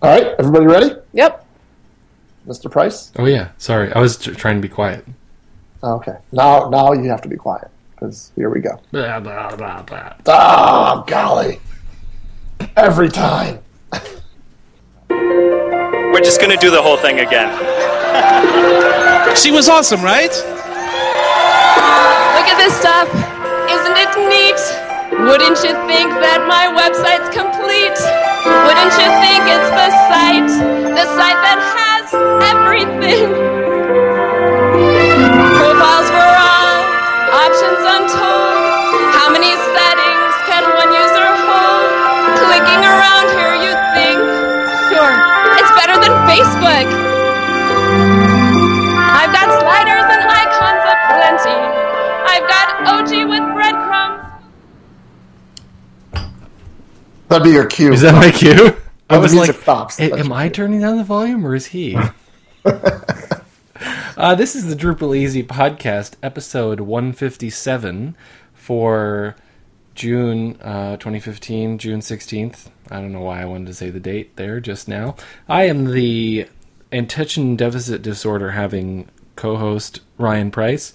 All right, everybody ready? Yep. Mr. Price? Oh, yeah. Sorry. I was trying to be quiet. Okay. Now you have to be quiet, because here we go. Blah, blah, blah, blah. Oh, golly. Every time. We're just going to do the whole thing again. She was awesome, right? Look at this stuff. Isn't it neat? Wouldn't you think that my website's complete? Wouldn't you think it's the site that has everything? Profiles for all, options untold. How many settings can one user hold? Clicking around here, you'd think, sure, it's better than Facebook. I've got sliders and icons aplenty. I've got OG with breadcrumbs. That'd be your cue. Is that my cue? I When was the like, music stops. am I turning down the volume or is he? This is the Drupal Easy podcast, episode 157 for June 2015, June 16th. I don't know why I wanted to say the date there just now. I am the attention deficit disorder having co-host Ryan Price.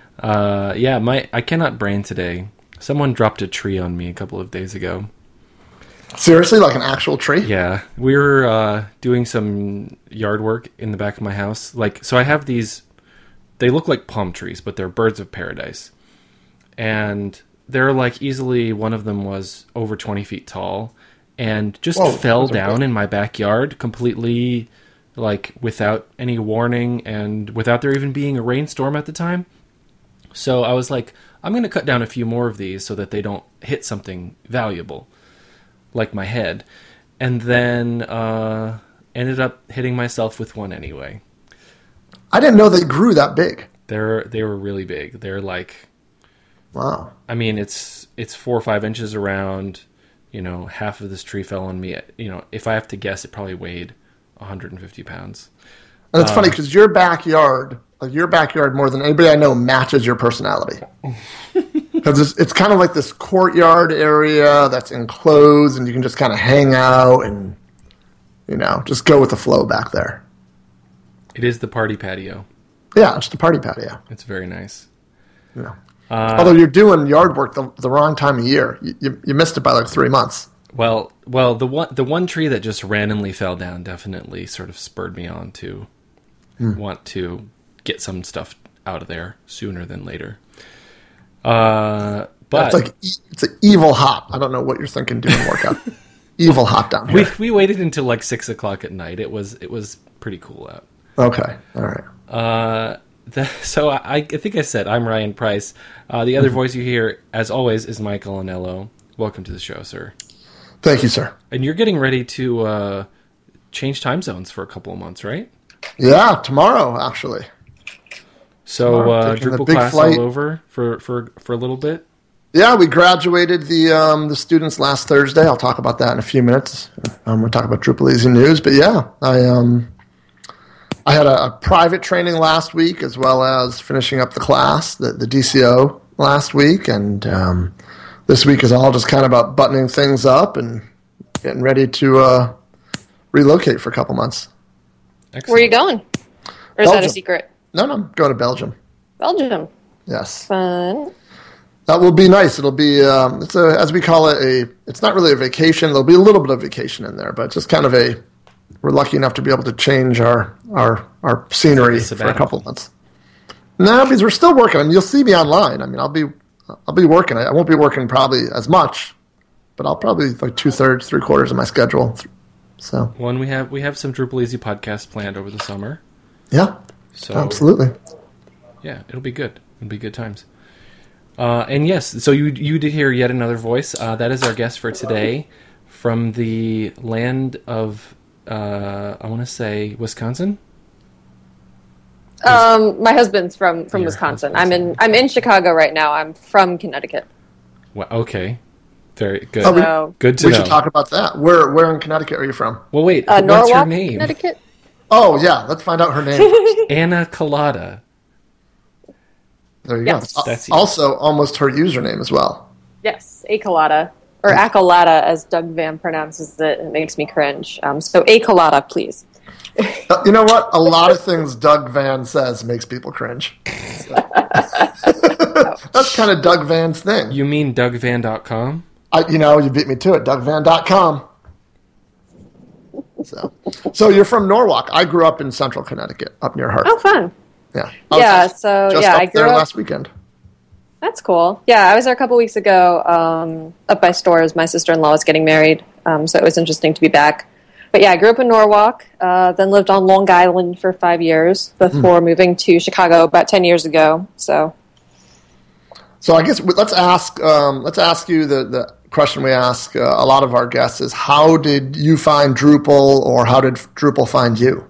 I cannot brain today. Someone dropped a tree on me a couple of days ago. Seriously? Like an actual tree? Yeah, we were doing some yard work in the back of my house. So I have these, they look like palm trees, but they're birds of paradise. And they're easily, one of them was over 20 feet tall and just fell down in my backyard completely, without any warning and without there even being a rainstorm at the time. So I was like, I'm going to cut down a few more of these so that they don't hit something valuable, like my head, and then ended up hitting myself with one anyway. I didn't know they grew that big. They were really big. They're wow. I mean, it's 4 or 5 inches around. Half of this tree fell on me. If I have to guess, it probably weighed 150 pounds. And it's funny because your backyard more than anybody I know matches your personality. Because it's kind of like this courtyard area that's enclosed and you can just kind of hang out and, just go with the flow back there. It is the party patio. Yeah, it's the party patio. It's very nice. Yeah. Although you're doing yard work the wrong time of year. You missed it by 3 months. Well, the one tree that just randomly fell down definitely sort of spurred me on to want to get some stuff out of there sooner than later. But it's an evil hot. I don't know what you're thinking doing workout. Evil hot down here. We waited until 6:00 at night. It was pretty cool out. Okay, all right. So I think I said I'm Ryan Price. The other voice you hear, as always, is Michael Anello. Welcome to the show, sir. Thank you, sir. And you're getting ready to change time zones for a couple of months, right? Yeah, tomorrow actually. So Drupal class flight. all over for a little bit. Yeah, we graduated the students last Thursday. I'll talk about that in a few minutes. We'll talk about Drupal Easy News, but yeah, I had a private training last week as well as finishing up the class, the DCO last week, and this week is all just kind of about buttoning things up and getting ready to relocate for a couple months. Excellent. Where are you going? Or is Belgium. that a secret? No, I'm going to Belgium. Belgium. Yes. Fun. That will be nice. It'll be, it's as we call it, it's not really a vacation. There'll be a little bit of vacation in there, but it's just kind of we're lucky enough to be able to change our scenery for a couple of months. No, because we're still working. I mean, you'll see me online. I mean, I'll be working. I won't be working probably as much, but I'll probably 2/3, 3/4 of my schedule. So. Well, and we have some Drupal Easy podcasts planned over the summer. Yeah. So absolutely. Yeah, it'll be good. It'll be good times. And yes, so you did hear yet another voice. That is our guest for today from the land of, I want to say, Wisconsin? My husband's from Wisconsin. I'm in Chicago right now. I'm from Connecticut. Well, okay. Very good. Good to know. We should talk about that. Where in Connecticut are you from? Well, wait. What's Norwalk, her name? Connecticut. Oh, yeah. Let's find out her name. Anna Collada. There you Yes. go. That's also, almost her username as well. Yes, A Colada. or accolada, as Doug Van pronounces it. It makes me cringe. So a colada, please. You know what? A lot of things Doug Van says makes people cringe. So. That's kind of Doug Van's thing. You mean DougVan.com? You beat me to it. DougVan.com. So you're from Norwalk. I grew up in Central Connecticut, up near Hartford. Oh, fun. Yeah. I grew up last weekend. That's cool. Yeah, I was there a couple weeks ago, up by Stores. My sister-in-law was getting married, so it was interesting to be back. But yeah, I grew up in Norwalk, then lived on Long Island for 5 years before moving to Chicago about 10 years ago. So I guess let's ask you the question we ask a lot of our guests is, how did you find Drupal, or how did Drupal find you?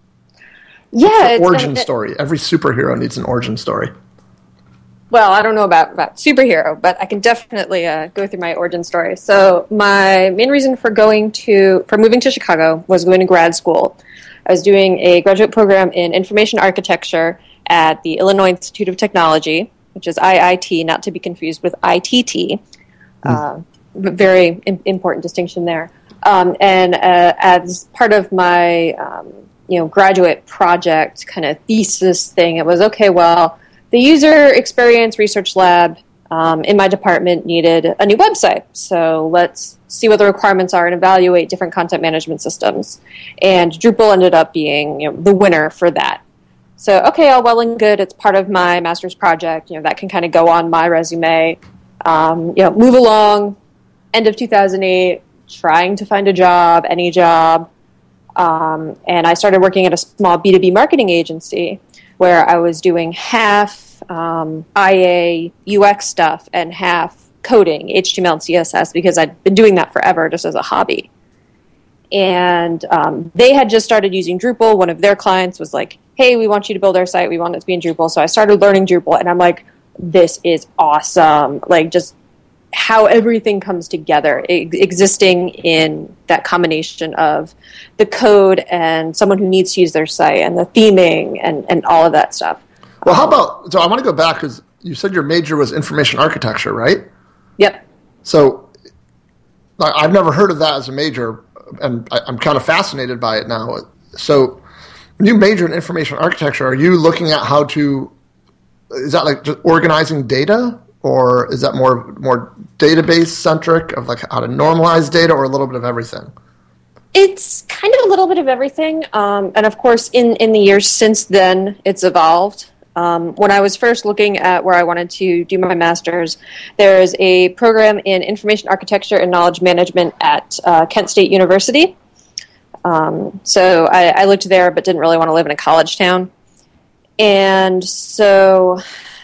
Yeah, origin story. Every superhero needs an origin story. Well, I don't know about superhero, but I can definitely go through my origin story. So my main reason for moving to Chicago was going to grad school. I was doing a graduate program in information architecture at the Illinois Institute of Technology, which is IIT, not to be confused with ITT. Very important distinction there. And as part of my graduate project kind of thesis thing, it was, okay, well, the user experience research lab in my department needed a new website. So let's see what the requirements are and evaluate different content management systems. And Drupal ended up being the winner for that. So, okay, all well and good. It's part of my master's project. That can kind of go on my resume. Move along. End of 2008, trying to find a job, any job. And I started working at a small B2B marketing agency where I was doing half IA UX stuff and half coding, HTML and CSS, because I'd been doing that forever just as a hobby. And they had just started using Drupal. One of their clients was like, hey, we want you to build our site. We want it to be in Drupal. So I started learning Drupal, and I'm like, this is awesome. Like, just how everything comes together, existing in that combination of the code and someone who needs to use their site and the theming and all of that stuff. Well, how about, so I want to go back because you said your major was information architecture, right? Yep. So I've never heard of that as a major, and I'm kind of fascinated by it now. So when you major in information architecture, are you looking at is that like just organizing data? Or is that more database centric, of like how to normalize data, or a little bit of everything? It's kind of a little bit of everything. And of course, in the years since then, it's evolved. When I was first looking at where I wanted to do my master's, there's a program in information architecture and knowledge management at Kent State University. So I looked there, but didn't really want to live in a college town. And so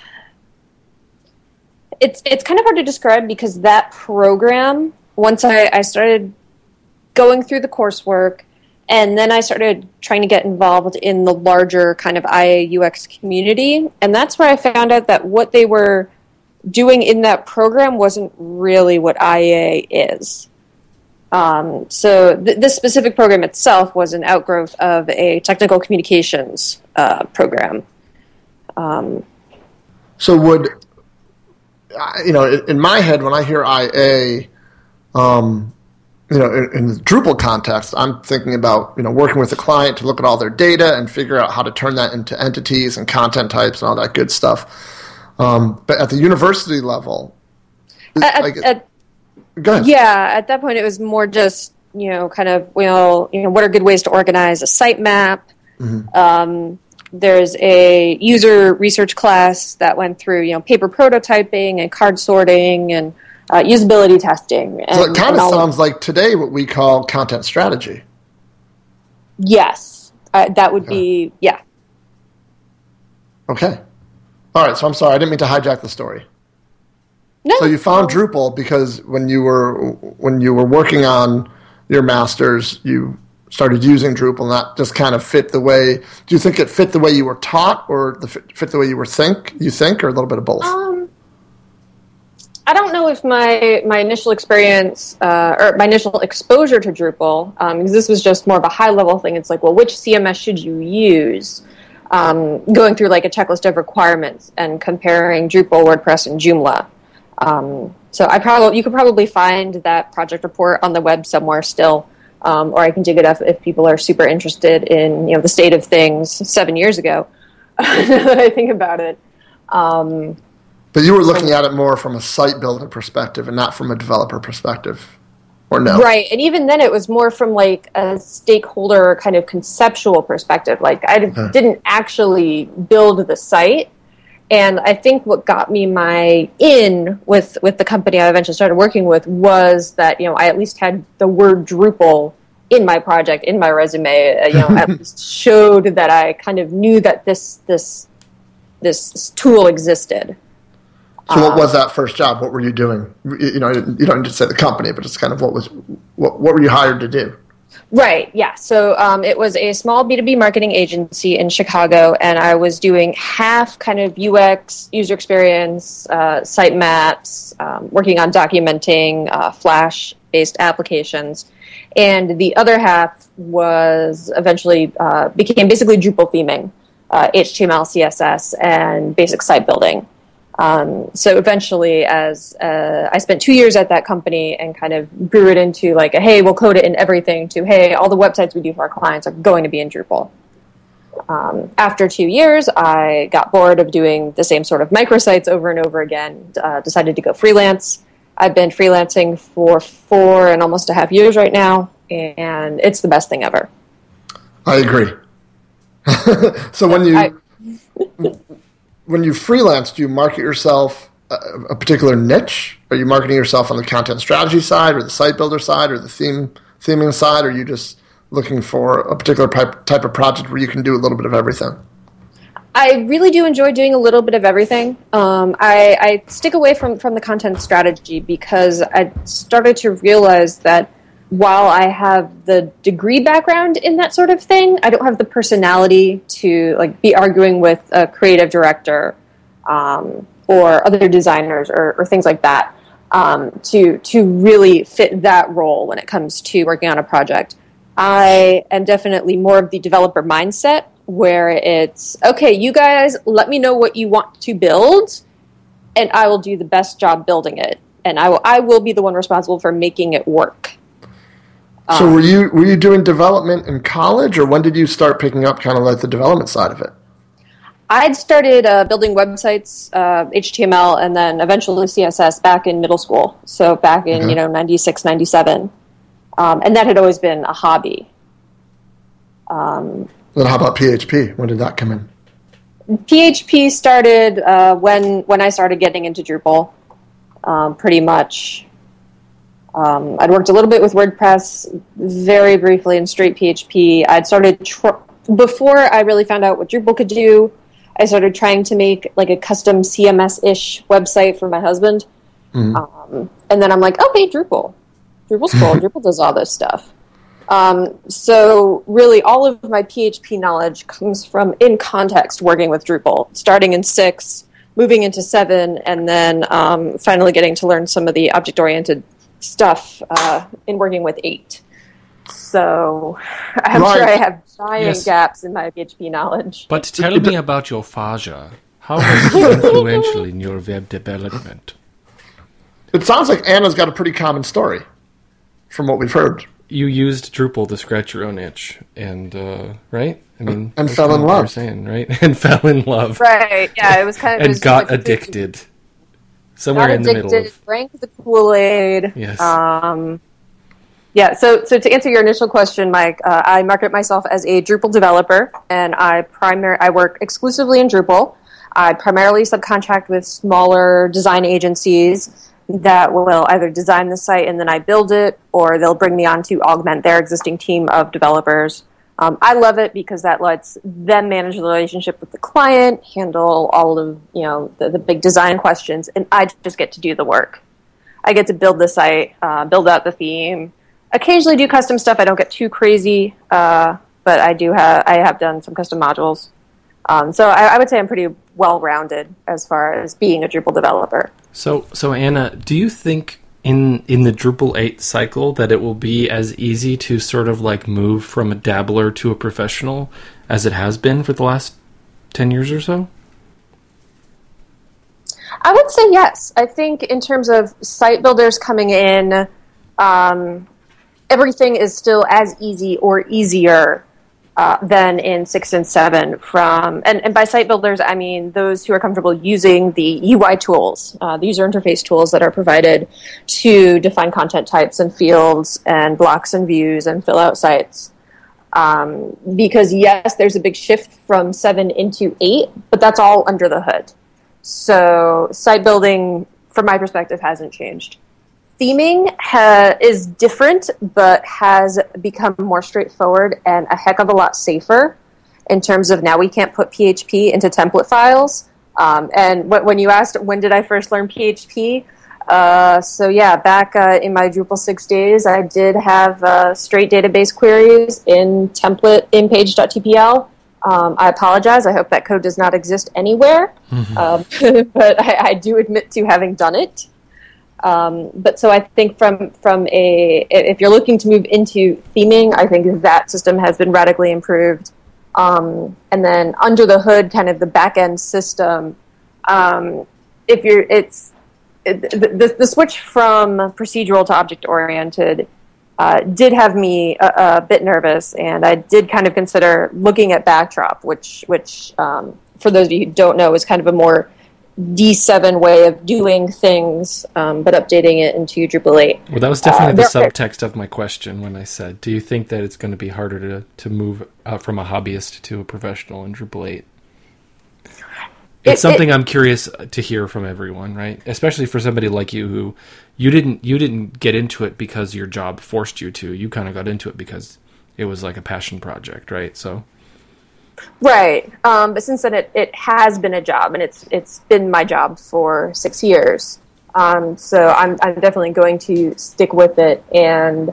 it's kind of hard to describe, because that program, once I started going through the coursework, and then I started trying to get involved in the larger kind of IA UX community, and that's where I found out that what they were doing in that program wasn't really what IA is. So this specific program itself was an outgrowth of a technical communications program. So would, in my head, when I hear IA, in the Drupal context, I'm thinking about, working with a client to look at all their data and figure out how to turn that into entities and content types and all that good stuff. But at the university level, go ahead. Yeah, at that point it was more just, what are good ways to organize a sitemap? Mm-hmm. There's a user research class that went through, paper prototyping and card sorting and usability testing. So it kind of sounds like today what we call content strategy. Yes, that would be, yeah. Okay. All right, so I'm sorry, I didn't mean to hijack the story. No. So you found Drupal because when you were working on your master's, you started using Drupal, and that just kind of fit the way. Do you think it fit the way you were taught, or fit the way you think, or a little bit of both? I don't know if my initial experience or my initial exposure to Drupal, because this was just more of a high level thing. It's like, well, which CMS should you use? Going through like a checklist of requirements and comparing Drupal, WordPress, and Joomla. So you could probably find that project report on the web somewhere still, or I can dig it up if people are super interested in the state of things 7 years ago. Now that I think about it. But you were looking at it more from a site builder perspective and not from a developer perspective, or no? Right, and even then it was more from like a stakeholder kind of conceptual perspective. Like I didn't actually build the site, and I think what got me my in with the company I eventually started working with was that I at least had the word Drupal in my project, in my resume. At least showed that I kind of knew that this tool existed. So what was that first job? What were you doing? You don't need to say the company, but just kind of what were you hired to do? Right, yeah. So it was a small B2B marketing agency in Chicago, and I was doing half kind of UX, user experience, site maps, working on documenting Flash-based applications. And the other half was eventually became basically Drupal theming, HTML, CSS, and basic site building. So eventually, as I spent 2 years at that company and kind of grew it into like, hey, we'll code it in everything, to, hey, all the websites we do for our clients are going to be in Drupal. After 2 years, I got bored of doing the same sort of microsites over and over again, decided to go freelance. I've been freelancing for 4 and almost a half years right now, and it's the best thing ever. I agree. So when you freelance, do you market yourself a particular niche? Are you marketing yourself on the content strategy side or the site builder side or the theming side? Or are you just looking for a particular type of project where you can do a little bit of everything? I really do enjoy doing a little bit of everything. I stick away from the content strategy because I started to realize that while I have the degree background in that sort of thing, I don't have the personality to like be arguing with a creative director or other designers or things like that to really fit that role when it comes to working on a project. I am definitely more of the developer mindset where it's, okay, you guys let me know what you want to build and I will do the best job building it. And I will be the one responsible for making it work. So were you doing development in college, or when did you start picking up kind of like the development side of it? I'd started building websites, HTML, and then eventually CSS back in middle school. So back in 96, 97. And that had always been a hobby. Then how about PHP? When did that come in? PHP started when I started getting into Drupal, pretty much. I'd worked a little bit with WordPress, very briefly in straight PHP. I'd started, before I really found out what Drupal could do, I started trying to make like a custom CMS-ish website for my husband. Mm-hmm. And then I'm like, okay, Drupal. Drupal's cool. Drupal does all this stuff. So really all of my PHP knowledge comes from in context working with Drupal, starting in 6, moving into 7, and then finally getting to learn some of the object-oriented stuff in working with 8. So I'm sure I have giant gaps in my PHP knowledge. But tell me about your Faja. How was he influential in your web development? It sounds like Anna's got a pretty common story from what we've heard. You used Drupal to scratch your own itch, and right? I mean, and fell in love. You're saying, right? And fell in love. Right? Yeah, it was kind of. And got addicted. Somewhere in the middle. Drank the Kool-Aid. Yes. Yeah. So to answer your initial question, Mike, I market myself as a Drupal developer, and I work exclusively in Drupal. I primarily subcontract with smaller design agencies that will either design the site and then I build it, or they'll bring me on to augment their existing team of developers. I love it because that lets them manage the relationship with the client, handle all of the big design questions, and I just get to do the work. I get to build the site, build out the theme, occasionally do custom stuff. I don't get too crazy, but I have done some custom modules. So I would say I'm pretty well-rounded as far as being a Drupal developer. So Anna, do you think in the Drupal 8 cycle that it will be as easy to sort of like move from a dabbler to a professional as it has been for the last 10 years or so? I would say yes. I think in terms of site builders coming in, everything is still as easy or easier than in 6 and 7. And by site builders, I mean those who are comfortable using the UI tools, the user interface tools that are provided to define content types and fields and blocks and views and fill out sites. Because yes, there's a big shift from 7 into 8, but that's all under the hood. So site building, from my perspective, hasn't changed. Theming is different, but has become more straightforward and a heck of a lot safer in terms of now we can't put PHP into template files. And when you asked when did I first learn PHP, so yeah, back in my Drupal 6 days, I did have straight database queries in template in page.tpl. I apologize. I hope that code does not exist anywhere. But I do admit to having done it. But so I think if you're looking to move into theming, I think that system has been radically improved. And then under the hood, kind of the back end system, the switch from procedural to object oriented did have me a bit nervous, and I did kind of consider looking at Backdrop, which for those of you who don't know, is kind of a more D7 way of doing things, but updating it into Drupal 8. Well, that was definitely the subtext of my question when I said, do you think that it's going to be harder to move from a hobbyist to a professional in Drupal 8? It's something I'm curious to hear from everyone, right? Especially for somebody like you who you didn't get into it because your job forced you to. You kind of got into it because it was like a passion project, right? So, right. But since then, it has been a job, and it's been my job for 6 years. So I'm definitely going to stick with it, and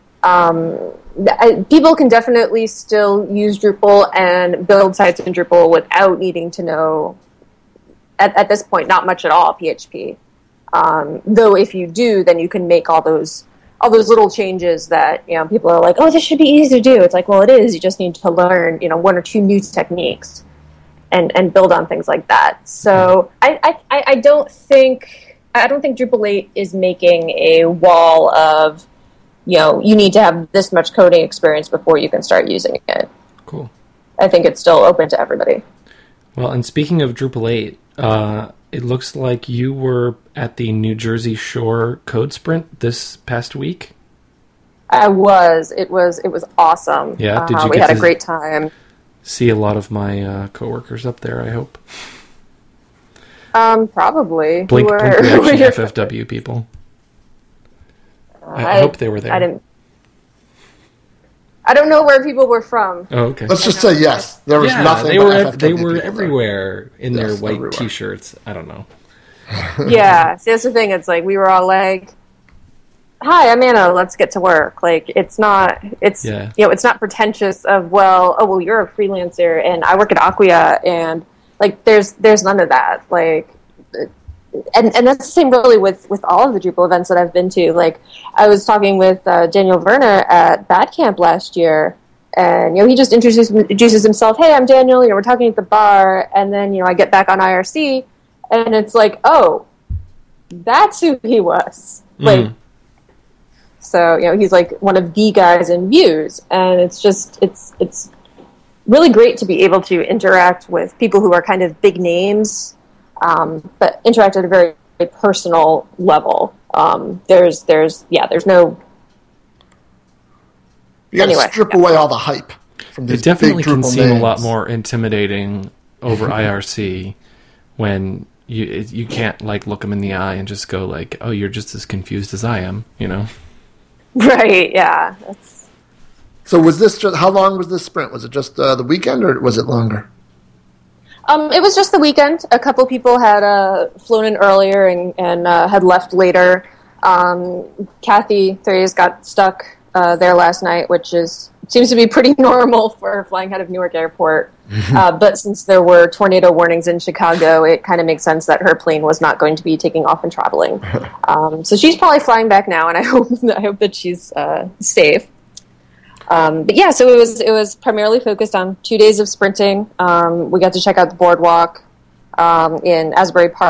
people can definitely still use Drupal and build sites in Drupal without needing to know. At this point, not much at all PHP. Though if you do, then you can make all those little changes that people are like, oh, this should be easy to do. It's like, well, it is. You just need to learn 1 or 2 new techniques and build on things like that. So I don't think Drupal 8 is making a wall of you need to have this much coding experience before you can start using it. Cool. I think it's still open to everybody. Well, and speaking of Drupal 8, it looks like you were at the New Jersey Shore Code Sprint this past week. I was. It was awesome. Yeah, did you we had a great time. See a lot of my coworkers up there, I hope. Probably. Blink Reaction FFW people. I hope they were there. I don't know where people were from. Oh, okay. Let's just say yes. There was nothing. They were everywhere in their white T-shirts. I don't know. Yeah, see, that's the thing. It's like we were all like, "Hi, I'm Anna. Let's get to work." Like it's not pretentious. Well, you're a freelancer, and I work at Acquia, and like there's none of that. Like. And that's the same really with all of the Drupal events that I've been to. Like, I was talking with Daniel Werner at Bad Camp last year, and he just introduces himself. Hey, I'm Daniel. We're talking at the bar, and then I get back on IRC, and it's like, oh, that's who he was. Like, so he's like one of the guys in Views, and it's really great to be able to interact with people who are kind of big names. But interact at a very, very personal level. There's no. You got to strip away all the hype from these. It definitely big can Drupal seem names. a lot more intimidating over IRC when you can't like look them in the eye and just go like, oh, you're just as confused as I am, Right. Yeah. So was this just how long was this sprint? Was it just the weekend, or was it longer? It was just the weekend. A couple people had flown in earlier and had left later. Kathy Threes got stuck there last night, which seems to be pretty normal for flying out of Newark Airport. But since there were tornado warnings in Chicago, it kind of makes sense that her plane was not going to be taking off and traveling. So she's probably flying back now, and I hope that she's safe. But yeah, so it was primarily focused on 2 days of sprinting. We got to check out the boardwalk in Asbury Park,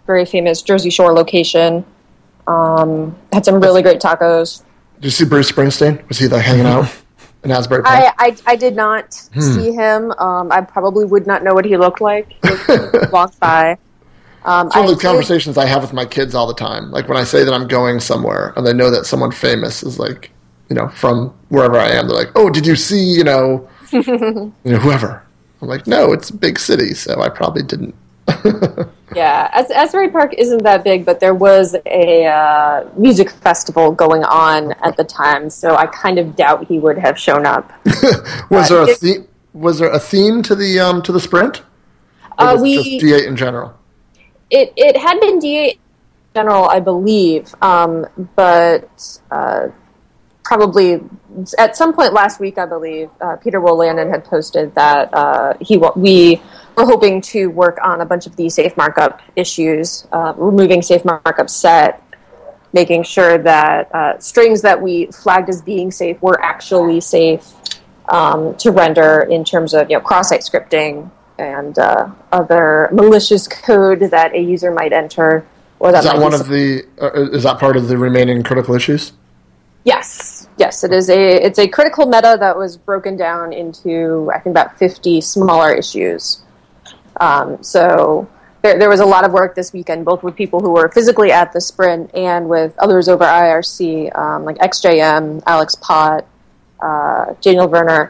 very famous Jersey Shore location. Had some really great tacos. Did you see Bruce Springsteen? Was he like hanging out in Asbury Park? I did not see him. I probably would not know what he looked like if he walked by. It's one of the conversations I have with my kids all the time. Like when I say that I'm going somewhere and they know that someone famous is like, from wherever I am, they're like, oh, did you see, whoever? I'm like, no, it's a big city, so I probably didn't. Yeah, Asbury Park isn't that big, but there was a music festival going on at the time, so I kind of doubt he would have shown up. Was there a theme to the sprint? Or was it just D8 in general? It had been D8 in general, I believe, but probably at some point last week, I believe, Peter Wolannon had posted that we were hoping to work on a bunch of the safe markup issues, removing safe markup set, making sure that strings that we flagged as being safe were actually safe to render in terms of cross-site scripting and other malicious code that a user might enter. Or that is that part of the remaining critical issues? Yes, it is. It's a critical meta that was broken down into I think about 50 smaller issues. So there was a lot of work this weekend, both with people who were physically at the sprint and with others over IRC, like XJM, Alex Pott, Daniel Werner,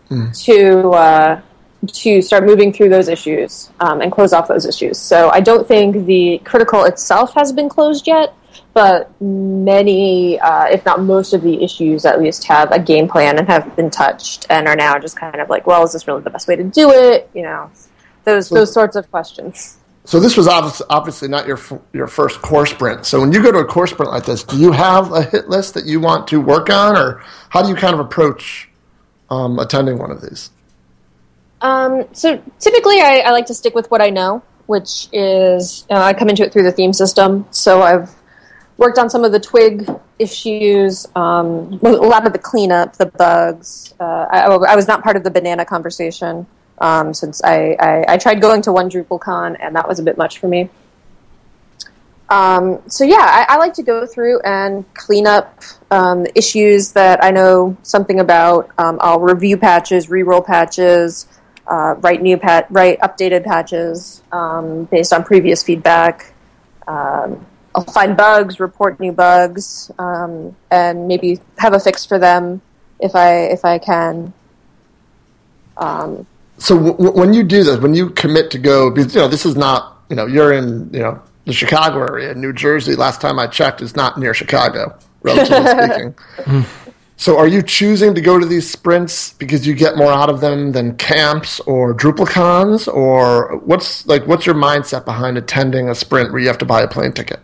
to start moving through those issues and close off those issues. So I don't think the critical itself has been closed yet, but many, if not most of the issues at least have a game plan and have been touched and are now just kind of like, well, is this really the best way to do it? Those sorts of questions. So this was obviously not your first core sprint. So when you go to a core sprint like this, do you have a hit list that you want to work on, or how do you kind of approach attending one of these? So typically I like to stick with what I know, which is I come into it through the theme system. So I've worked on some of the twig issues, a lot of the cleanup, the bugs. I was not part of the banana conversation since I tried going to one DrupalCon, and that was a bit much for me. I like to go through and clean up issues that I know something about. I'll review patches, re-roll patches, write updated patches based on previous feedback. I'll find bugs, report new bugs, and maybe have a fix for them if I can. So when you do this, when you commit to go, because this is not you're in the Chicago area, New Jersey. Last time I checked, is not near Chicago, relatively speaking. So are you choosing to go to these sprints because you get more out of them than camps or DrupalCons, or what's your mindset behind attending a sprint where you have to buy a plane ticket?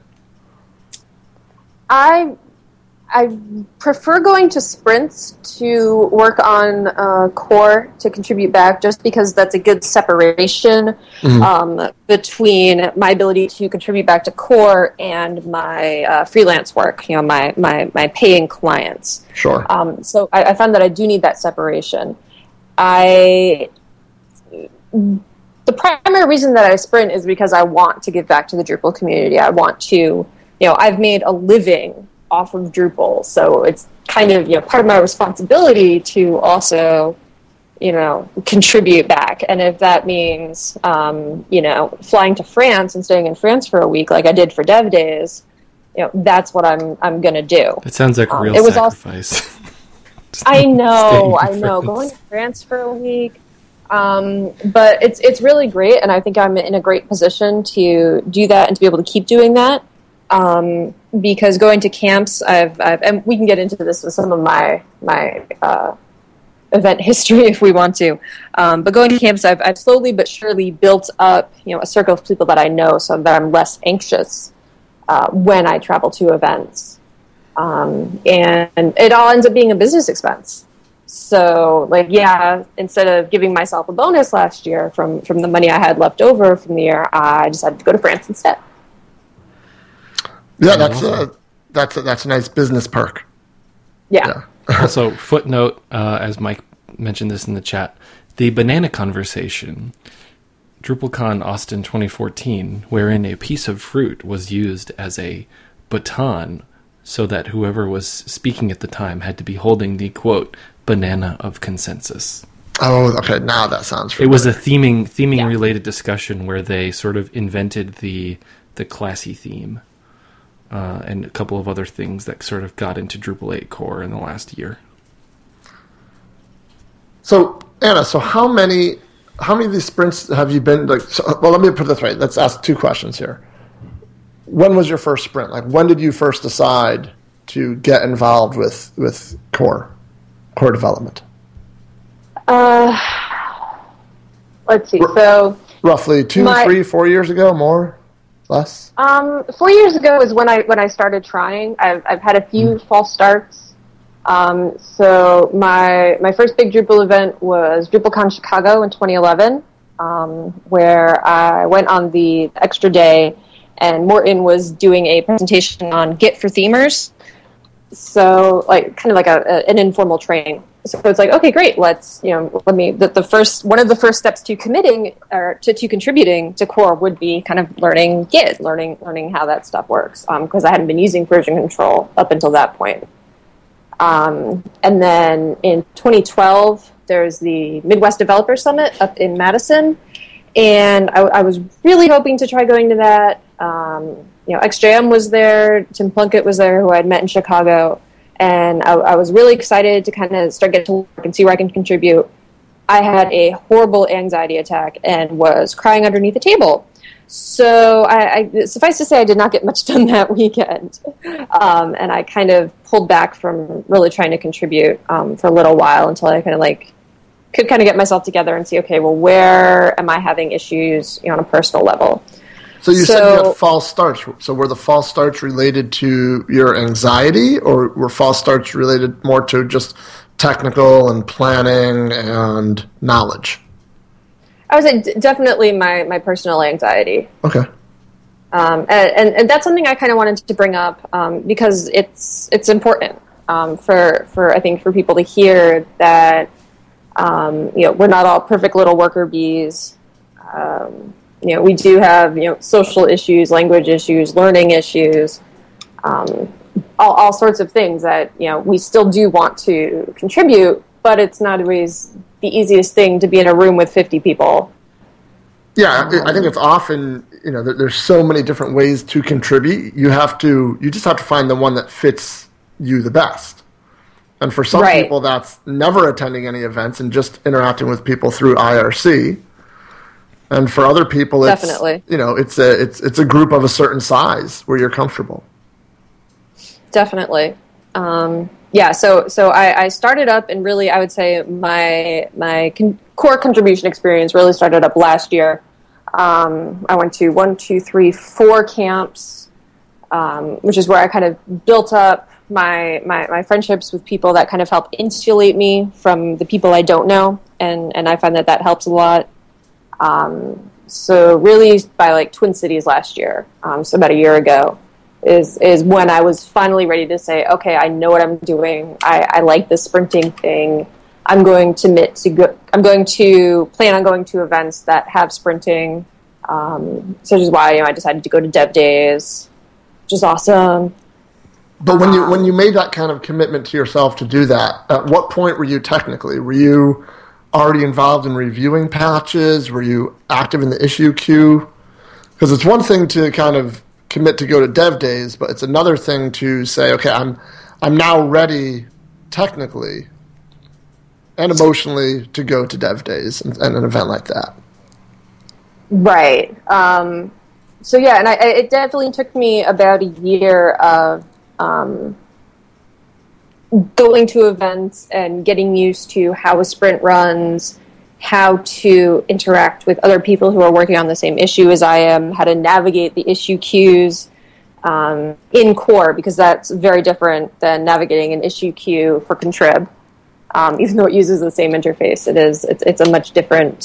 I prefer going to sprints to work on core to contribute back, just because that's a good separation between my ability to contribute back to core and my freelance work, my paying clients. Sure. So I find that I do need that separation. The primary reason that I sprint is because I want to give back to the Drupal community. I want to, I've made a living off of Drupal, so it's kind of part of my responsibility to also contribute back. And if that means flying to France and staying in France for a week like I did for Dev Days, that's what I'm gonna do. It sounds like a real sacrifice. I know going to France for a week, but it's really great, and I think I'm in a great position to do that and to be able to keep doing that. Because going to camps, I've and we can get into this with some of my event history if we want to. But going to camps, I've slowly but surely built up, a circle of people that I know, so that I'm less anxious when I travel to events. And it all ends up being a business expense. So, instead of giving myself a bonus last year from the money I had left over from the year, I decided to go to France instead. Yeah, that's a nice business perk. Yeah. Also, footnote, as Mike mentioned this in the chat, the banana conversation. DrupalCon Austin 2014, wherein a piece of fruit was used as a baton so that whoever was speaking at the time had to be holding the, quote, banana of consensus. Oh, okay. Now that sounds familiar. It was a theming related discussion where they sort of invented the classy theme and a couple of other things that sort of got into Drupal 8 core in the last year. So, Anna, how many of these sprints have you been like? Well, let me put it this way. Let's ask two questions here. When was your first sprint? Like, when did you first decide to get involved with core development? Let's see. So roughly 2, 3, 4 years ago, more, less. 4 years ago is when I started trying. I've had a few false starts. So my first big Drupal event was DrupalCon Chicago in 2011, where I went on the extra day, and Morten was doing a presentation on Git for themers. So kind of like an informal training. So it's like, okay, great. Let's, one of the first steps to committing or to contributing to core would be kind of learning Git, learning how that stuff works. Because I hadn't been using version control up until that point. And then in 2012, there's the Midwest Developer Summit up in Madison. And I was really hoping to try going to that. XJM was there, Tim Plunkett was there, who I'd met in Chicago, and I was really excited to kind of start getting to work and see where I can contribute. I had a horrible anxiety attack and was crying underneath the table. So I suffice to say I did not get much done that weekend, and I kind of pulled back from really trying to contribute for a little while until I kind of could kind of get myself together and see, okay, well, where am I having issues on a personal level? So you said you had false starts. So were the false starts related to your anxiety, or were false starts related more to just technical and planning and knowledge? I would say definitely my personal anxiety. Okay. And that's something I kind of wanted to bring up because it's important for I think for people to hear that we're not all perfect little worker bees. We do have, social issues, language issues, learning issues, all sorts of things that, we still do want to contribute, but it's not always the easiest thing to be in a room with 50 people. Yeah, I think it's often, there's so many different ways to contribute. You just have to find the one that fits you the best. And for some people, that's never attending any events and just interacting with people through IRC. And for other people, it's definitely, it's a group of a certain size where you're comfortable. Definitely, So I started up, and really, I would say my core contribution experience really started up last year. I went to 4 camps, which is where I kind of built up my friendships with people that kind of help insulate me from the people I don't know, and I find that helps a lot. So really by Twin Cities last year, so about a year ago, is when I was finally ready to say, okay, I know what I'm doing. I like this sprinting thing. I'm going to plan on going to events that have sprinting. Which is why I decided to go to Dev Days, which is awesome. But when you made that kind of commitment to yourself to do that, at what point were you technically? Were you already involved in reviewing patches? Were you active in the issue queue? Because it's one thing to kind of commit to go to Dev Days, but it's another thing to say, okay, I'm now ready technically and emotionally to go to Dev Days and an event like that. Right. So yeah, and it definitely took me about a year of going to events and getting used to how a sprint runs, how to interact with other people who are working on the same issue as I am, how to navigate the issue queues in core, because that's very different than navigating an issue queue for Contrib. Even though it uses the same interface, it's a much different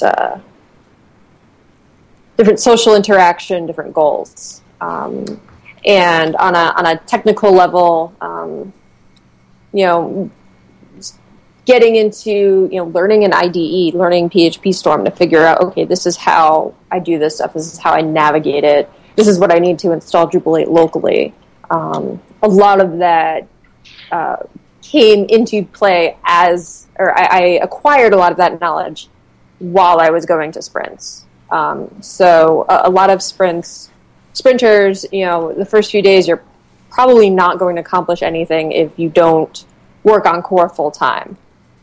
social interaction, different goals. And on a technical level, getting into, learning an IDE, learning PHP Storm to figure out, okay, this is how I do this stuff. This is how I navigate it. This is what I need to install Drupal 8 locally. A lot of that came into play I acquired a lot of that knowledge while I was going to sprints. So a lot of sprinters, the first few days, you're probably not going to accomplish anything if you don't work on core full time.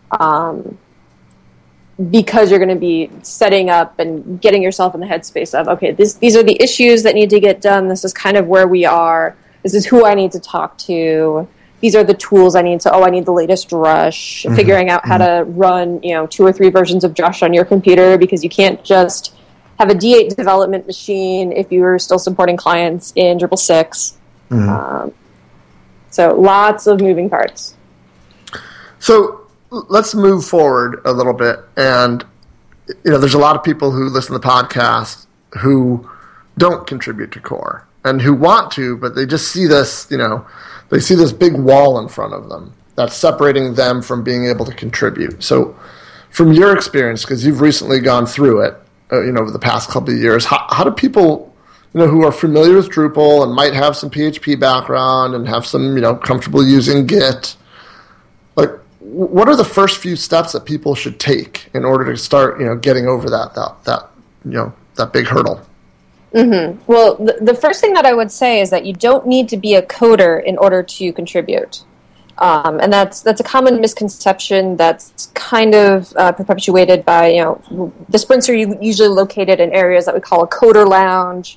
Because you're going to be setting up and getting yourself in the headspace of, okay, these are the issues that need to get done. This is kind of where we are. This is who I need to talk to. These are the tools I need. So, I need the latest Drush. Mm-hmm. Figuring out how to run, 2 or 3 versions of Drush on your computer, because you can't just have a D8 development machine if you're still supporting clients in Drupal 6. Mm-hmm. So lots of moving parts. So let's move forward a little bit. And, there's a lot of people who listen to the podcast who don't contribute to core and who want to, but they just see this, they see this big wall in front of them that's separating them from being able to contribute. So from your experience, because you've recently gone through it, over the past couple of years, how do people, who are familiar with Drupal and might have some PHP background and have some, comfortable using Git, like, what are the first few steps that people should take in order to start, getting over that big hurdle? Mm-hmm. Well, the first thing that I would say is that you don't need to be a coder in order to contribute. And that's a common misconception that's kind of perpetuated by, the sprints are usually located in areas that we call a coder lounge.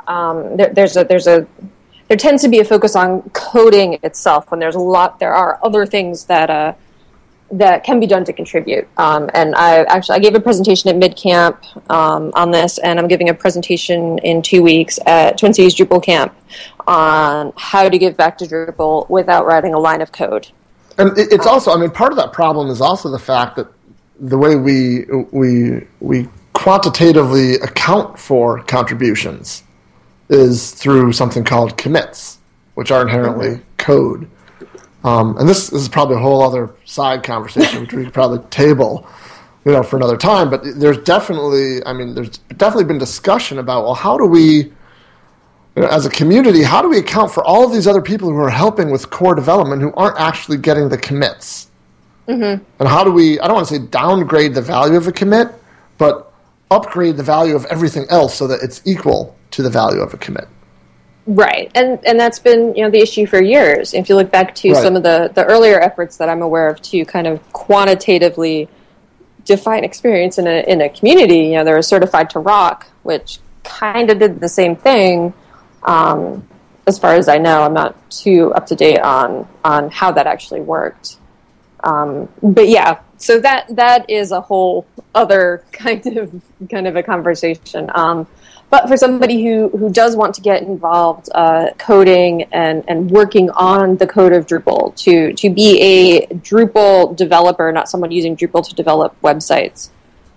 There tends to be a focus on coding itself when there are other things that can be done to contribute. And I gave a presentation at MidCamp on this, and I'm giving a presentation in 2 weeks at Twin Cities Drupal Camp on how to give back to Drupal without writing a line of code. And it's also, part of that problem is also the fact that the way we quantitatively account for contributions is through something called commits, which are inherently code. And this is probably a whole other side conversation, which we could probably table, for another time. But there's definitely been discussion about, well, how do we, as a community, how do we account for all of these other people who are helping with core development who aren't actually getting the commits? Mm-hmm. And how do we, I don't want to say downgrade the value of a commit, but upgrade the value of everything else so that it's equal to the value of a commit? Right, and that's been the issue for years. If you look back to some of the earlier efforts that I'm aware of to kind of quantitatively define experience in a community, there was Certified to Rock, which kind of did the same thing. As far as I know, I'm not too up to date on how that actually worked. But yeah, so that is a whole other kind of a conversation. But for somebody who does want to get involved coding and working on the code of Drupal, to be a Drupal developer, not someone using Drupal to develop websites,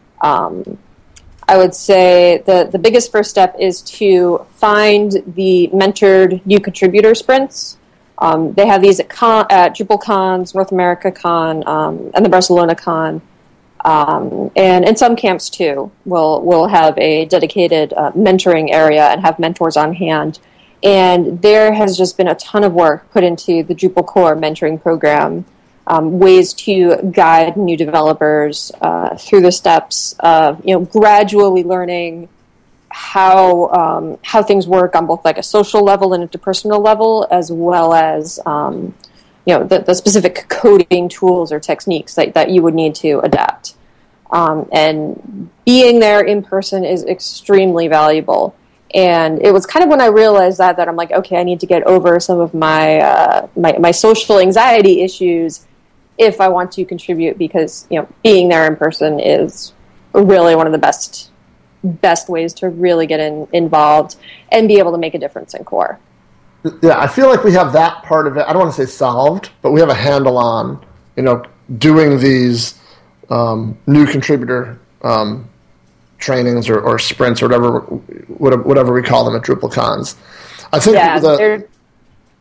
I would say the biggest first step is to find the mentored new contributor sprints. They have these at Drupal Cons, North America Con, and the Barcelona Con. And in some camps too, we'll have a dedicated mentoring area and have mentors on hand. And there has just been a ton of work put into the Drupal core mentoring program, ways to guide new developers through the steps of gradually learning how things work on both like a social level and interpersonal level, as well as the specific coding tools or techniques that you would need to adapt. And being there in person is extremely valuable. And it was kind of when I realized that I'm like, okay, I need to get over some of my my social anxiety issues if I want to contribute, because being there in person is really one of the best ways to really get involved and be able to make a difference in core. Yeah, I feel like we have that part of it. I don't want to say solved, but we have a handle on, doing these new contributor trainings or sprints or whatever we call them at Drupal Cons. I think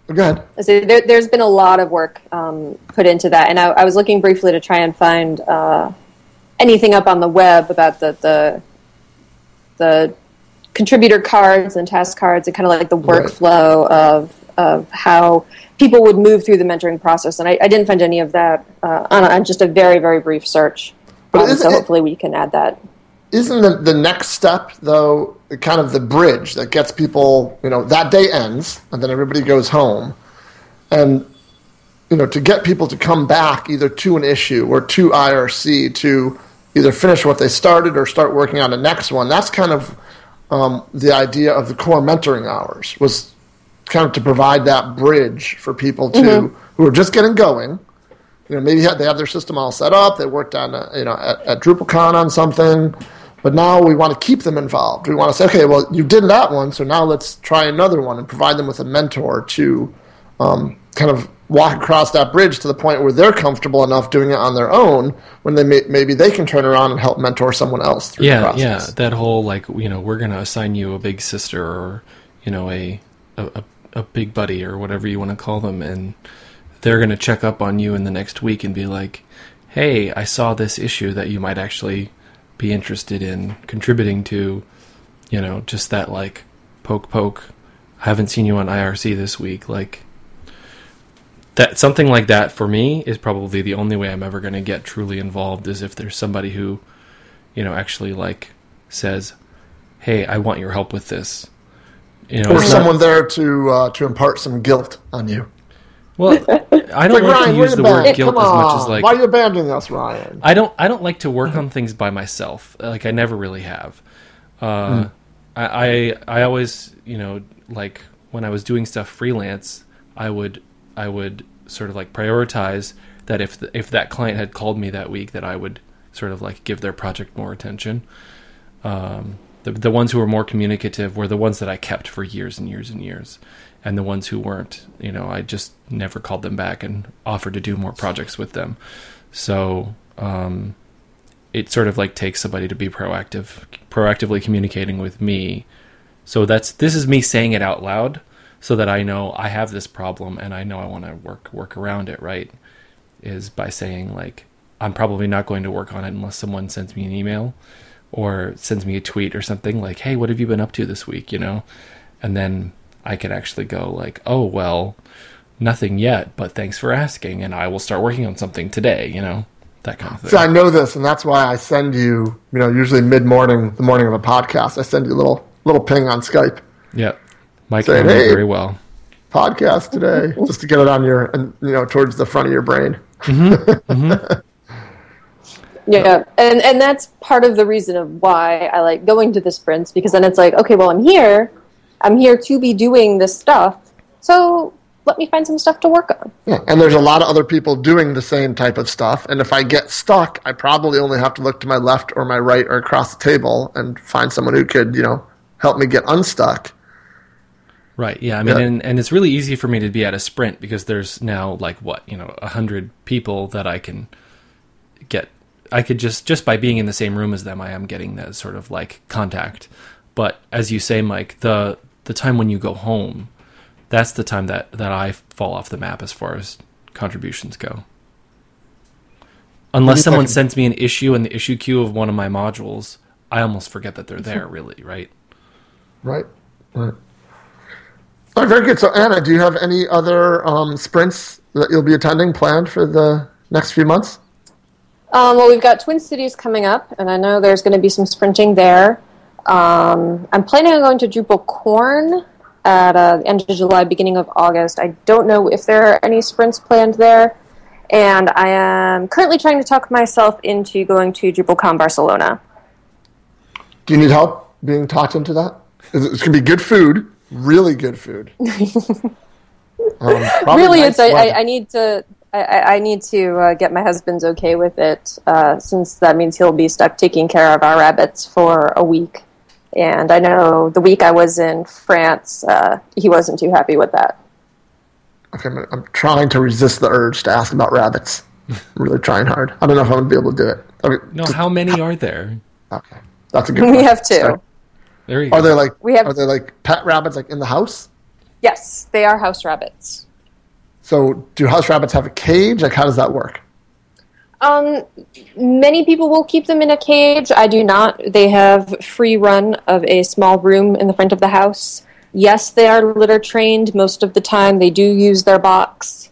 Go ahead. So there's been a lot of work put into that, and I was looking briefly to try and find anything up on the web about the contributor cards and task cards and kind of like the workflow of how people would move through the mentoring process. And I didn't find any of that on just a very, very brief search. So hopefully we can add that. Isn't the next step, though, kind of the bridge that gets people, that day ends, and then everybody goes home. And, to get people to come back either to an issue or to IRC to either finish what they started or start working on the next one, that's kind of the idea of the core mentoring hours, was kind of to provide that bridge for people who are just getting going. Maybe they have their system all set up, they worked on, at DrupalCon on something, but now we want to keep them involved. We want to say, okay, well, you did that one, so now let's try another one and provide them with a mentor to kind of walk across that bridge to the point where they're comfortable enough doing it on their own when maybe they can turn around and help mentor someone else through the process. Yeah, that whole, we're going to assign you a big sister or, a big buddy or whatever you want to call them, and they're going to check up on you in the next week and be like, hey, I saw this issue that you might actually be interested in contributing to, just that, poke, I haven't seen you on IRC this week. That something like that for me is probably the only way I'm ever going to get truly involved, is if there's somebody who, actually, says, hey, I want your help with this. Or someone there to impart some guilt on you. Well, I don't like to use the word guilt as much as why are you abandoning us, Ryan? I don't like to work on things by myself. I never really have. I always, when I was doing stuff freelance, I would sort of prioritize that if that client had called me that week, that I would sort of give their project more attention. The ones who were more communicative were the ones that I kept for years and years and years. And the ones who weren't, I just never called them back and offered to do more projects with them. So it sort of takes somebody to be proactively communicating with me. So this is me saying it out loud so that I know I have this problem and I know I want to work around it, right? Is by saying I'm probably not going to work on it unless someone sends me an email or sends me a tweet or something hey, what have you been up to this week, And then I could actually go oh, well, nothing yet, but thanks for asking, and I will start working on something today, that kind of thing. So I know this, and that's why I send you, usually mid-morning, the morning of a podcast, I send you a little ping on Skype. Yep. Mike knows me very well. Podcast today, just to get it on your, towards the front of your brain. Yeah, and that's part of the reason of why I like going to the sprints, because then it's okay, well, I'm here to be doing this stuff, so let me find some stuff to work on. Yeah, and there's a lot of other people doing the same type of stuff, and if I get stuck, I probably only have to look to my left or my right or across the table and find someone who could, help me get unstuck. Right, yeah, I mean, and it's really easy for me to be at a sprint because there's now, 100 people that I can get. I could just by being in the same room as them, I am getting that sort of contact. But as you say, Mike, the time when you go home, that's the time that I fall off the map as far as contributions go. Unless someone sends me an issue in the issue queue of one of my modules, I almost forget that they're there, really, right? Right. All right, very good. So, Anna, do you have any other sprints that you'll be attending planned for the next few months? Well, we've got Twin Cities coming up, and I know there's going to be some sprinting there. I'm planning on going to DrupalCorn at the end of July, beginning of August. I don't know if there are any sprints planned there, and I am currently trying to talk myself into going to DrupalCon Barcelona. Do you need help being talked into that? It's going to be good food, really good food. Really, nice I need to... I need to get my husband's okay with it, since that means he'll be stuck taking care of our rabbits for a week. And I know the week I was in France, he wasn't too happy with that. Okay, I'm trying to resist the urge to ask about rabbits. I'm really trying hard. I don't know if I'm going to be able to do it. Okay, no, how many are there? Okay, that's a good one. We have two. So, there you go. Are there pet rabbits in the house? Yes, they are house rabbits. So do house rabbits have a cage? Like, how does that work? Many people will keep them in a cage. I do not. They have free run of a small room in the front of the house. Yes, they are litter trained. Most of the time, they do use their box.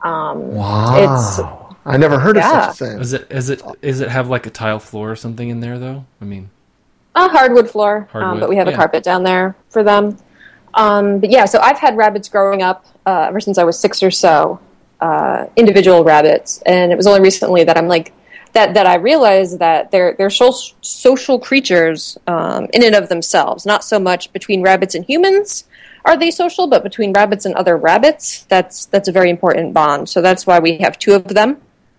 Wow. I never heard of such a thing. Is it have like a tile floor or something in there though? I mean, a hardwood floor, but we have a carpet down there for them. But yeah, so I've had rabbits growing up ever since I was 6 or so, individual rabbits, and it was only recently that I'm like that I realized that they're social creatures in and of themselves. Not so much between rabbits and humans are they social, but between rabbits and other rabbits, that's a very important bond. So that's why we have 2 of them.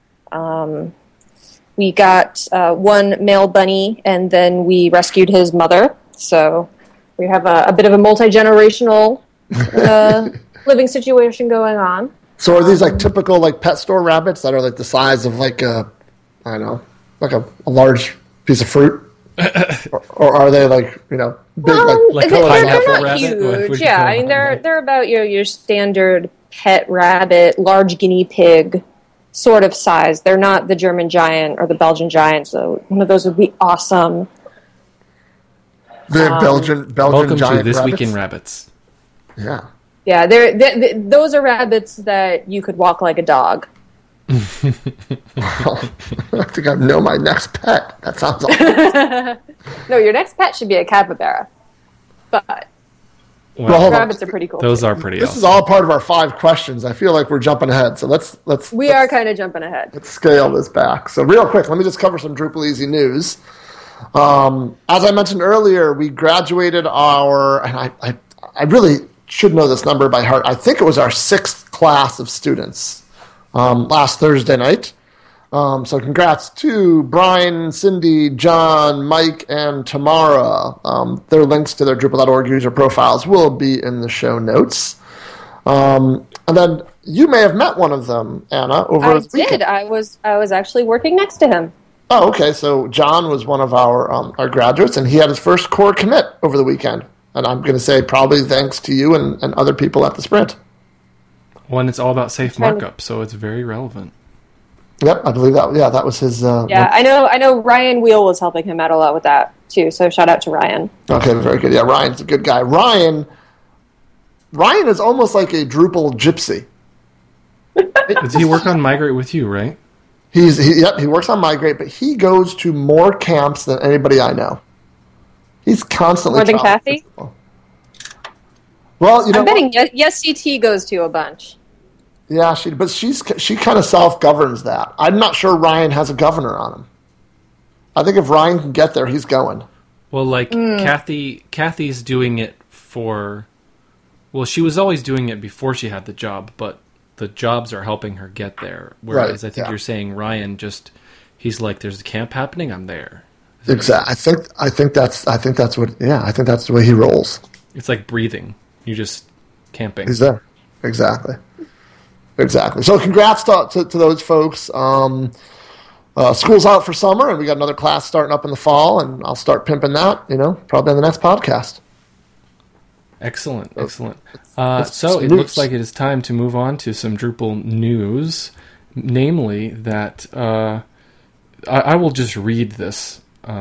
We got one male bunny, and then we rescued his mother. So we have a bit of a multi-generational living situation going on. So are these like typical like pet store rabbits that are like the size of like a large piece of fruit? or are they like, big like a pineapple they're not rabbit? huge. Yeah, I mean they're about your standard pet rabbit, large guinea pig sort of size. They're not the German giant or the Belgian giant, so one of those would be awesome. The Belgian Welcome giant to This rabbits? Week in Rabbits. Yeah. Yeah, those are rabbits that you could walk like a dog. Well, I think I know my next pet. That sounds awesome. No, your next pet should be a capybara. But Well, hold on. rabbits are pretty cool. Those are pretty This awesome. is all part of our 5 questions. I feel like we're jumping ahead, so let's We are kind of jumping ahead. let's scale this back. So real quick, let me just cover some Drupal Easy news. As I mentioned earlier, we graduated and I really should know this number by heart. I think it was our 6th class of students last Thursday night. So congrats to Brian, Cindy, John, Mike, and Tamara. Their links to their Drupal.org user profiles will be in the show notes. And then you may have met one of them, Anna, over the weekend. I was actually working next to him. Oh, okay. So John was one of our graduates, and he had his first core commit over the weekend. And I'm going to say probably thanks to you and other people at the Sprint. Well, and it's all about safe markup, so it's very relevant. Yep, I believe that. Yeah, that was his. Yeah, I know. Ryan Wheel was helping him out a lot with that too. So shout out to Ryan. Okay, very good. Yeah, Ryan's a good guy. Ryan is almost like a Drupal gypsy. Does he work on Migrate with you, right? He works on Migrate, but he goes to more camps than anybody I know. He's constantly More than Kathy? Well, I'm betting Yes CT goes to a bunch. Yeah, she kind of self-governs that. I'm not sure Ryan has a governor on him. I think if Ryan can get there, he's going. Well, like Kathy's doing it for. Well, she was always doing it before she had the job, but the jobs are helping her get there. Whereas I think you're saying Ryan he's like, there's a camp happening, I'm there. Exactly. I think that's what. Yeah, I think that's the way he rolls. It's like breathing. You just camping. He's there. Exactly. So congrats to those folks. School's out for summer, and we got another class starting up in the fall, and I'll start pimping that. Probably on the next podcast. Excellent. So it looks like it is time to move on to some Drupal news, namely that I will just read this.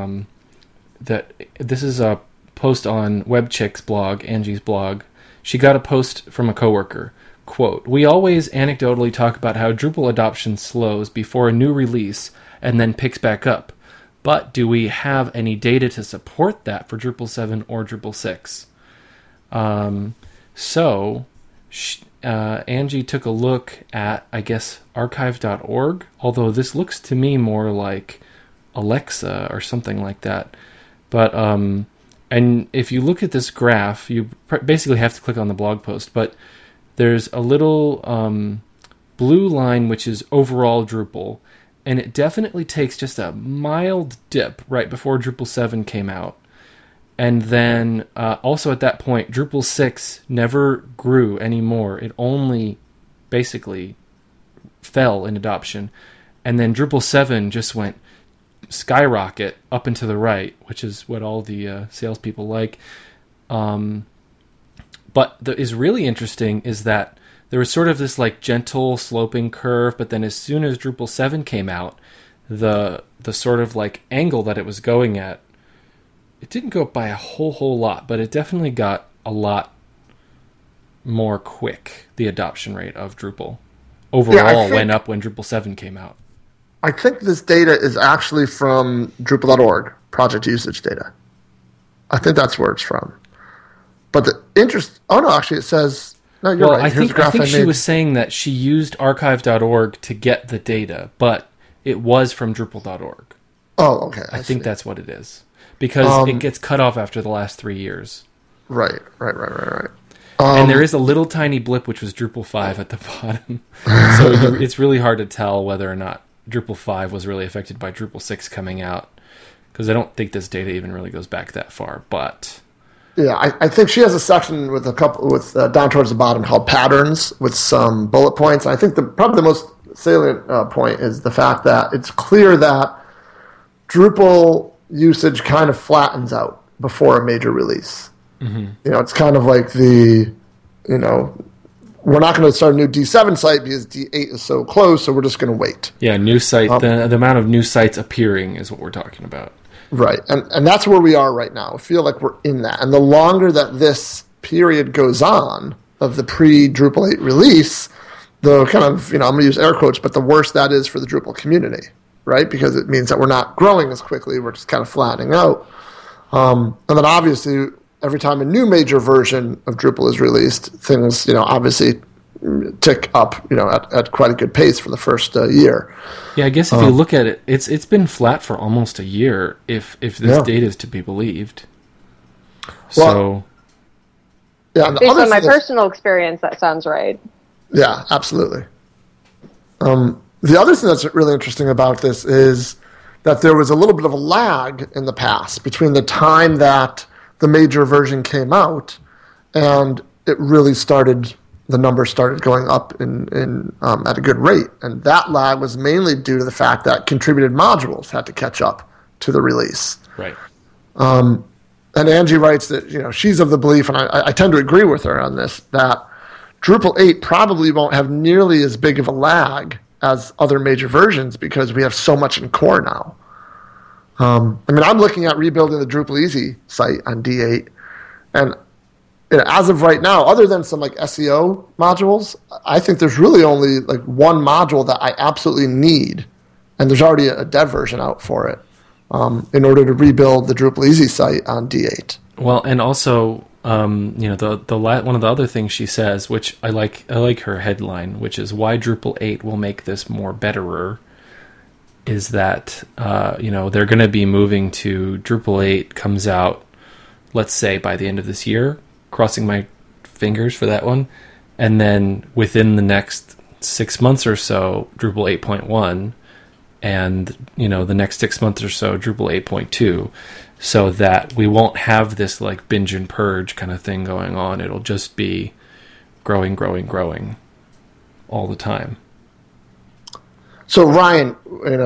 That this is a post on WebChick's blog, Angie's blog. She got a post from a coworker. Quote, "We always anecdotally talk about how Drupal adoption slows before a new release and then picks back up. But do we have any data to support that for Drupal 7 or Drupal 6? Angie took a look at, I guess, archive.org, although this looks to me more like Alexa or something like that. But, and if you look at this graph, you basically have to click on the blog post, but there's a little blue line which is overall Drupal, and it definitely takes just a mild dip right before Drupal 7 came out. And then also at that point, Drupal 6 never grew anymore. It only basically fell in adoption. And then Drupal 7 just went skyrocket up and to the right, which is what all the salespeople like. But is really interesting is that there was sort of this like gentle sloping curve, but then as soon as Drupal 7 came out, the sort of like angle that it was going at, it didn't go up by a whole lot, but it definitely got a lot more quick. The adoption rate of Drupal overall went up when Drupal 7 came out. I think this data is actually from Drupal.org, project usage data. I think that's where it's from. But the actually it says, no, you're right. I think she was saying that she used archive.org to get the data, but it was from Drupal.org. Oh, okay. I think that's what it is. Because it gets cut off after the last 3 years. Right. And there is a little tiny blip, which was Drupal 5 at the bottom. So it's really hard to tell whether or not Drupal 5 was really affected by Drupal 6 coming out. Because I don't think this data even really goes back that far, but... Yeah, I think she has a section with down towards the bottom called patterns with some bullet points. And I think probably the most salient point is the fact that it's clear that Drupal usage kind of flattens out before a major release. Mm-hmm. It's kind of like we're not going to start a new D7 site because D8 is so close, so we're just going to wait. Yeah, new site. The amount of new sites appearing is what we're talking about. Right, and that's where we are right now. I feel like we're in that. And the longer that this period goes on of the pre-Drupal 8 release, the kind of, I'm going to use air quotes, but the worse that is for the Drupal community, right? Because it means that we're not growing as quickly. We're just kind of flattening out. And then obviously, every time a new major version of Drupal is released, things, obviously tick up, at quite a good pace for the first year. Yeah, I guess if you look at it, it's been flat for almost a year, if this data is to be believed. Well, based on my personal experience, that sounds right. Yeah, absolutely. The other thing that's really interesting about this is that there was a little bit of a lag in the past between the time that the major version came out and it really started. The numbers started going up at a good rate. And that lag was mainly due to the fact that contributed modules had to catch up to the release. Right. And Angie writes that, she's of the belief, and I tend to agree with her on this, that Drupal 8 probably won't have nearly as big of a lag as other major versions because we have so much in core now. I'm looking at rebuilding the Drupal Easy site on D8, and as of right now, other than some like SEO modules, I think there's really only like one module that I absolutely need, and there's already a dev version out for it in order to rebuild the Drupal Easy site on D8. Well, and also, one of the other things she says, which I like her headline, which is why Drupal 8 will make this more betterer, is that they're going to be moving to Drupal 8 comes out, let's say by the end of this year. Crossing my fingers for that one. And then within the next 6 months or so, Drupal 8.1, and the next 6 months or so, Drupal 8.2, so that we won't have this like binge and purge kind of thing going on. It'll just be growing all the time. So Ryan, and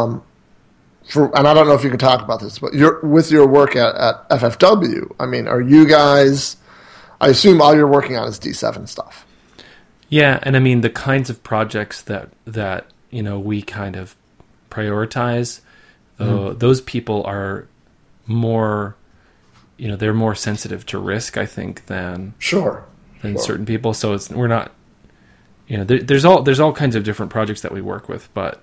I don't know if you can talk about this, but with your work at FFW, are you guys? I assume all you're working on is D7 stuff. Yeah, and the kinds of projects that we kind of prioritize, those people are more, they're more sensitive to risk, I think, than certain people. So we're not, there's all kinds of different projects that we work with, but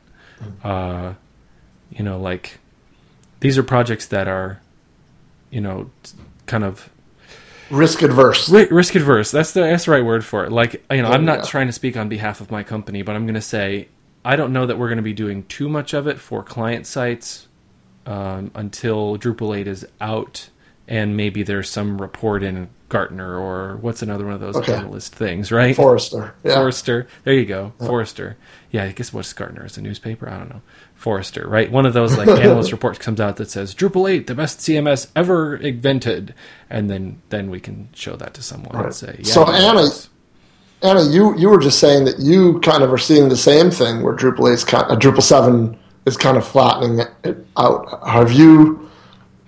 like these are projects that are, kind of risk adverse. Risk adverse. That's the right word for it. Like, I'm not trying to speak on behalf of my company, but I'm going to say I don't know that we're going to be doing too much of it for client sites until Drupal 8 is out, and maybe there's some report in Gartner or what's another one of those analyst things, right? Forrester. Yeah. Forrester. There you go. Yeah. Forrester. Yeah, I guess what's Gartner? Is a newspaper? I don't know. Forrester, right? One of those like analyst reports comes out that says Drupal 8, the best CMS ever invented, and then we can show that to someone and say, yeah. So Anna, you were just saying that you kind of are seeing the same thing where Drupal 7 is kind of flattening it out. Have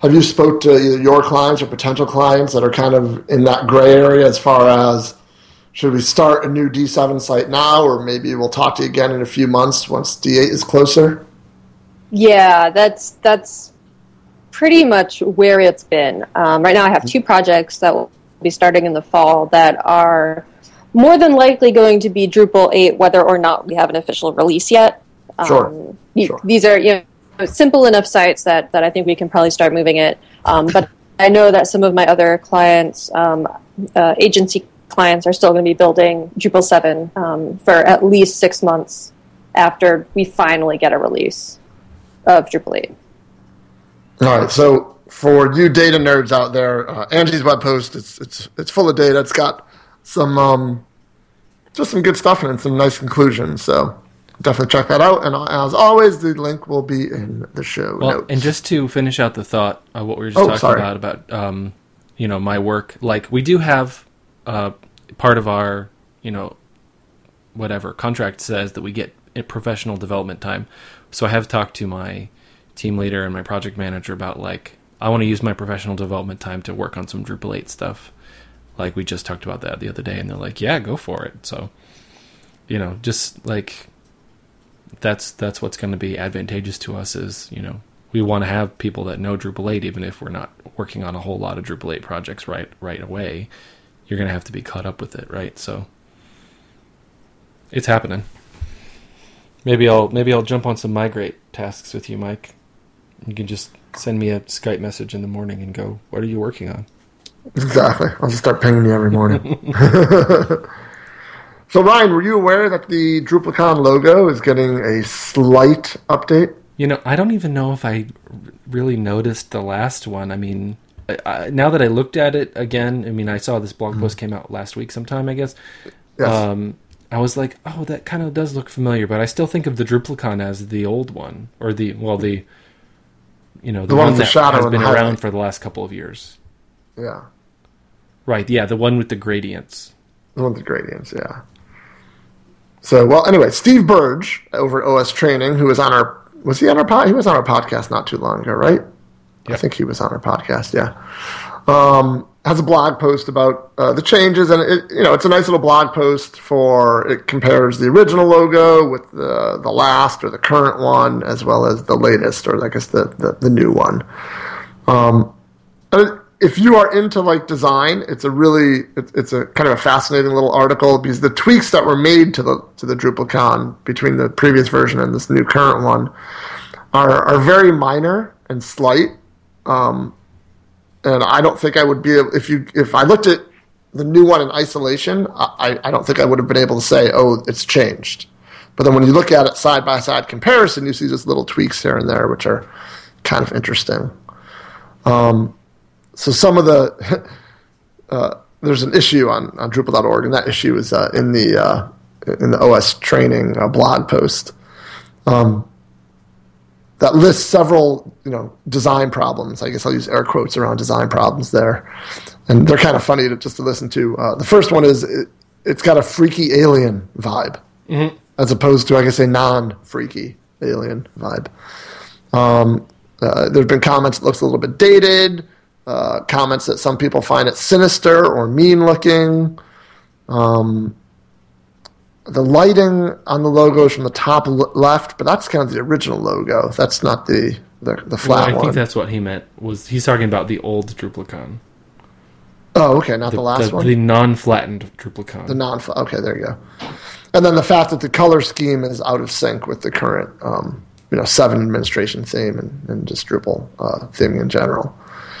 have you spoke to either your clients or potential clients that are kind of in that gray area as far as should we start a new D7 site now, or maybe we'll talk to you again in a few months once D8 is closer? Yeah, that's pretty much where it's been. Right now I have 2 projects that will be starting in the fall that are more than likely going to be Drupal 8, whether or not we have an official release yet. Sure. These are simple enough sites that I think we can probably start moving it. But I know that some of my other clients, agency clients, are still going to be building Drupal 7 for at least 6 months after we finally get a release of Drupal 8. All right, so for you data nerds out there, Angie's web post, it's full of data. It's got some just some good stuff and some nice conclusions. So definitely check that out. And as always, the link will be in the show notes. And just to finish out the thought of what we were just talking about my work, like we do have part of our whatever contract says that we get professional development time. So I have talked to my team leader and my project manager about, like, I want to use my professional development time to work on some Drupal 8 stuff. Like, we just talked about that the other day, and they're like, yeah, go for it. So, just like, that's what's going to be advantageous to us is, we want to have people that know Drupal 8, even if we're not working on a whole lot of Drupal 8 projects right away. You're going to have to be caught up with it, right? So, it's happening. Maybe I'll jump on some migrate tasks with you, Mike. You can just send me a Skype message in the morning and go, what are you working on? Exactly. I'll just start pinging you every morning. So, Ryan, were you aware that the DrupalCon logo is getting a slight update? I don't even know if I really noticed the last one. I mean, now that I looked at it again, I saw this blog post came out last week sometime, I guess. Yes. I was like, oh, that kind of does look familiar, but I still think of the DrupalCon as the old one, or the one that has been around for the last couple of years. Yeah. Right, yeah, the one with the gradients. The one with the gradients, yeah. So, well, anyway, Steve Burge over at OS Training, who was on our... Was he on our podcast? He was on our podcast not too long ago, right? Yep. I think he was on our podcast, yeah. Has a blog post about the changes, and it's a nice little blog post it compares the original logo with the last or the current one, as well as the latest, or I guess the new one. If you are into like design, it's a kind of a fascinating little article, because the tweaks that were made to the DrupalCon between the previous version and this new current one are very minor and slight. And I don't think I would be able, if I looked at the new one in isolation, I don't think I would have been able to say, oh, it's changed. But then when you look at it side-by-side comparison, you see just little tweaks here and there, which are kind of interesting. So some of the there's an issue on Drupal.org, and that issue is in the OS Training blog post. That lists several, design problems. I guess I'll use air quotes around design problems there. And they're kind of funny to listen to. The first one is it's got a freaky alien vibe, as opposed to, I guess, a non-freaky alien vibe. There's been comments that looks a little bit dated, comments that some people find it sinister or mean-looking. The lighting on the logo is from the top left, but that's kind of the original logo. That's not the flat one. I think that's what he meant. He's talking about the old DrupalCon. Oh, okay, not the last one? The non-flattened DrupalCon. Okay, there you go. And then the fact that the color scheme is out of sync with the current 7 administration theme and just Drupal theming in general.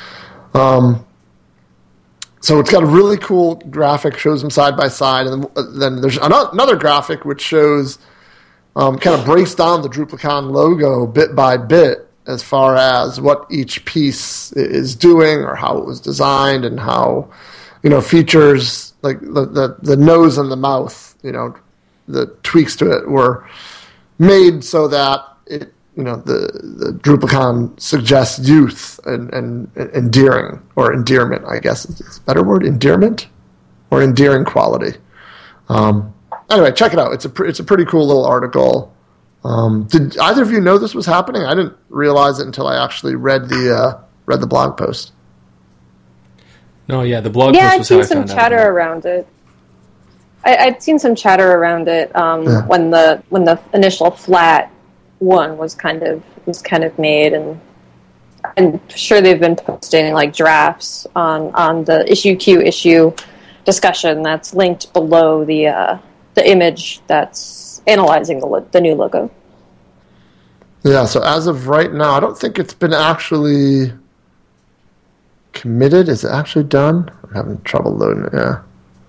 So it's got a really cool graphic, shows them side by side, and then there's another graphic which shows, kind of breaks down the DrupalCon logo bit by bit as far as what each piece is doing or how it was designed, and how, features like the nose and the mouth, the tweaks to it were made so that it, the DrupalCon suggests youth and endearing, or endearment, I guess is a better word, endearment, or endearing quality. Anyway, check it out. It's a pretty cool little article. Did either of you know this was happening? I didn't realize it until I actually read the read the blog post. No, yeah, the blog Yeah, post I'd was how seen I some found out. chatter about it. around it. I'd seen some chatter around it when the initial flat one was kind of made, and I'm sure they've been posting like drafts on the issue Q issue discussion that's linked below the image that's analyzing the new logo. Yeah, so as of right now, I don't think it's been actually committed. Is it actually done? I'm having trouble loading it, yeah.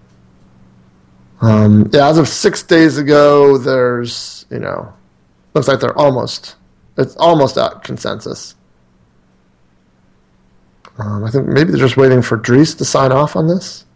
Yeah, as of 6 days ago, there's, looks like it's almost at consensus. I think maybe they're just waiting for Dries to sign off on this.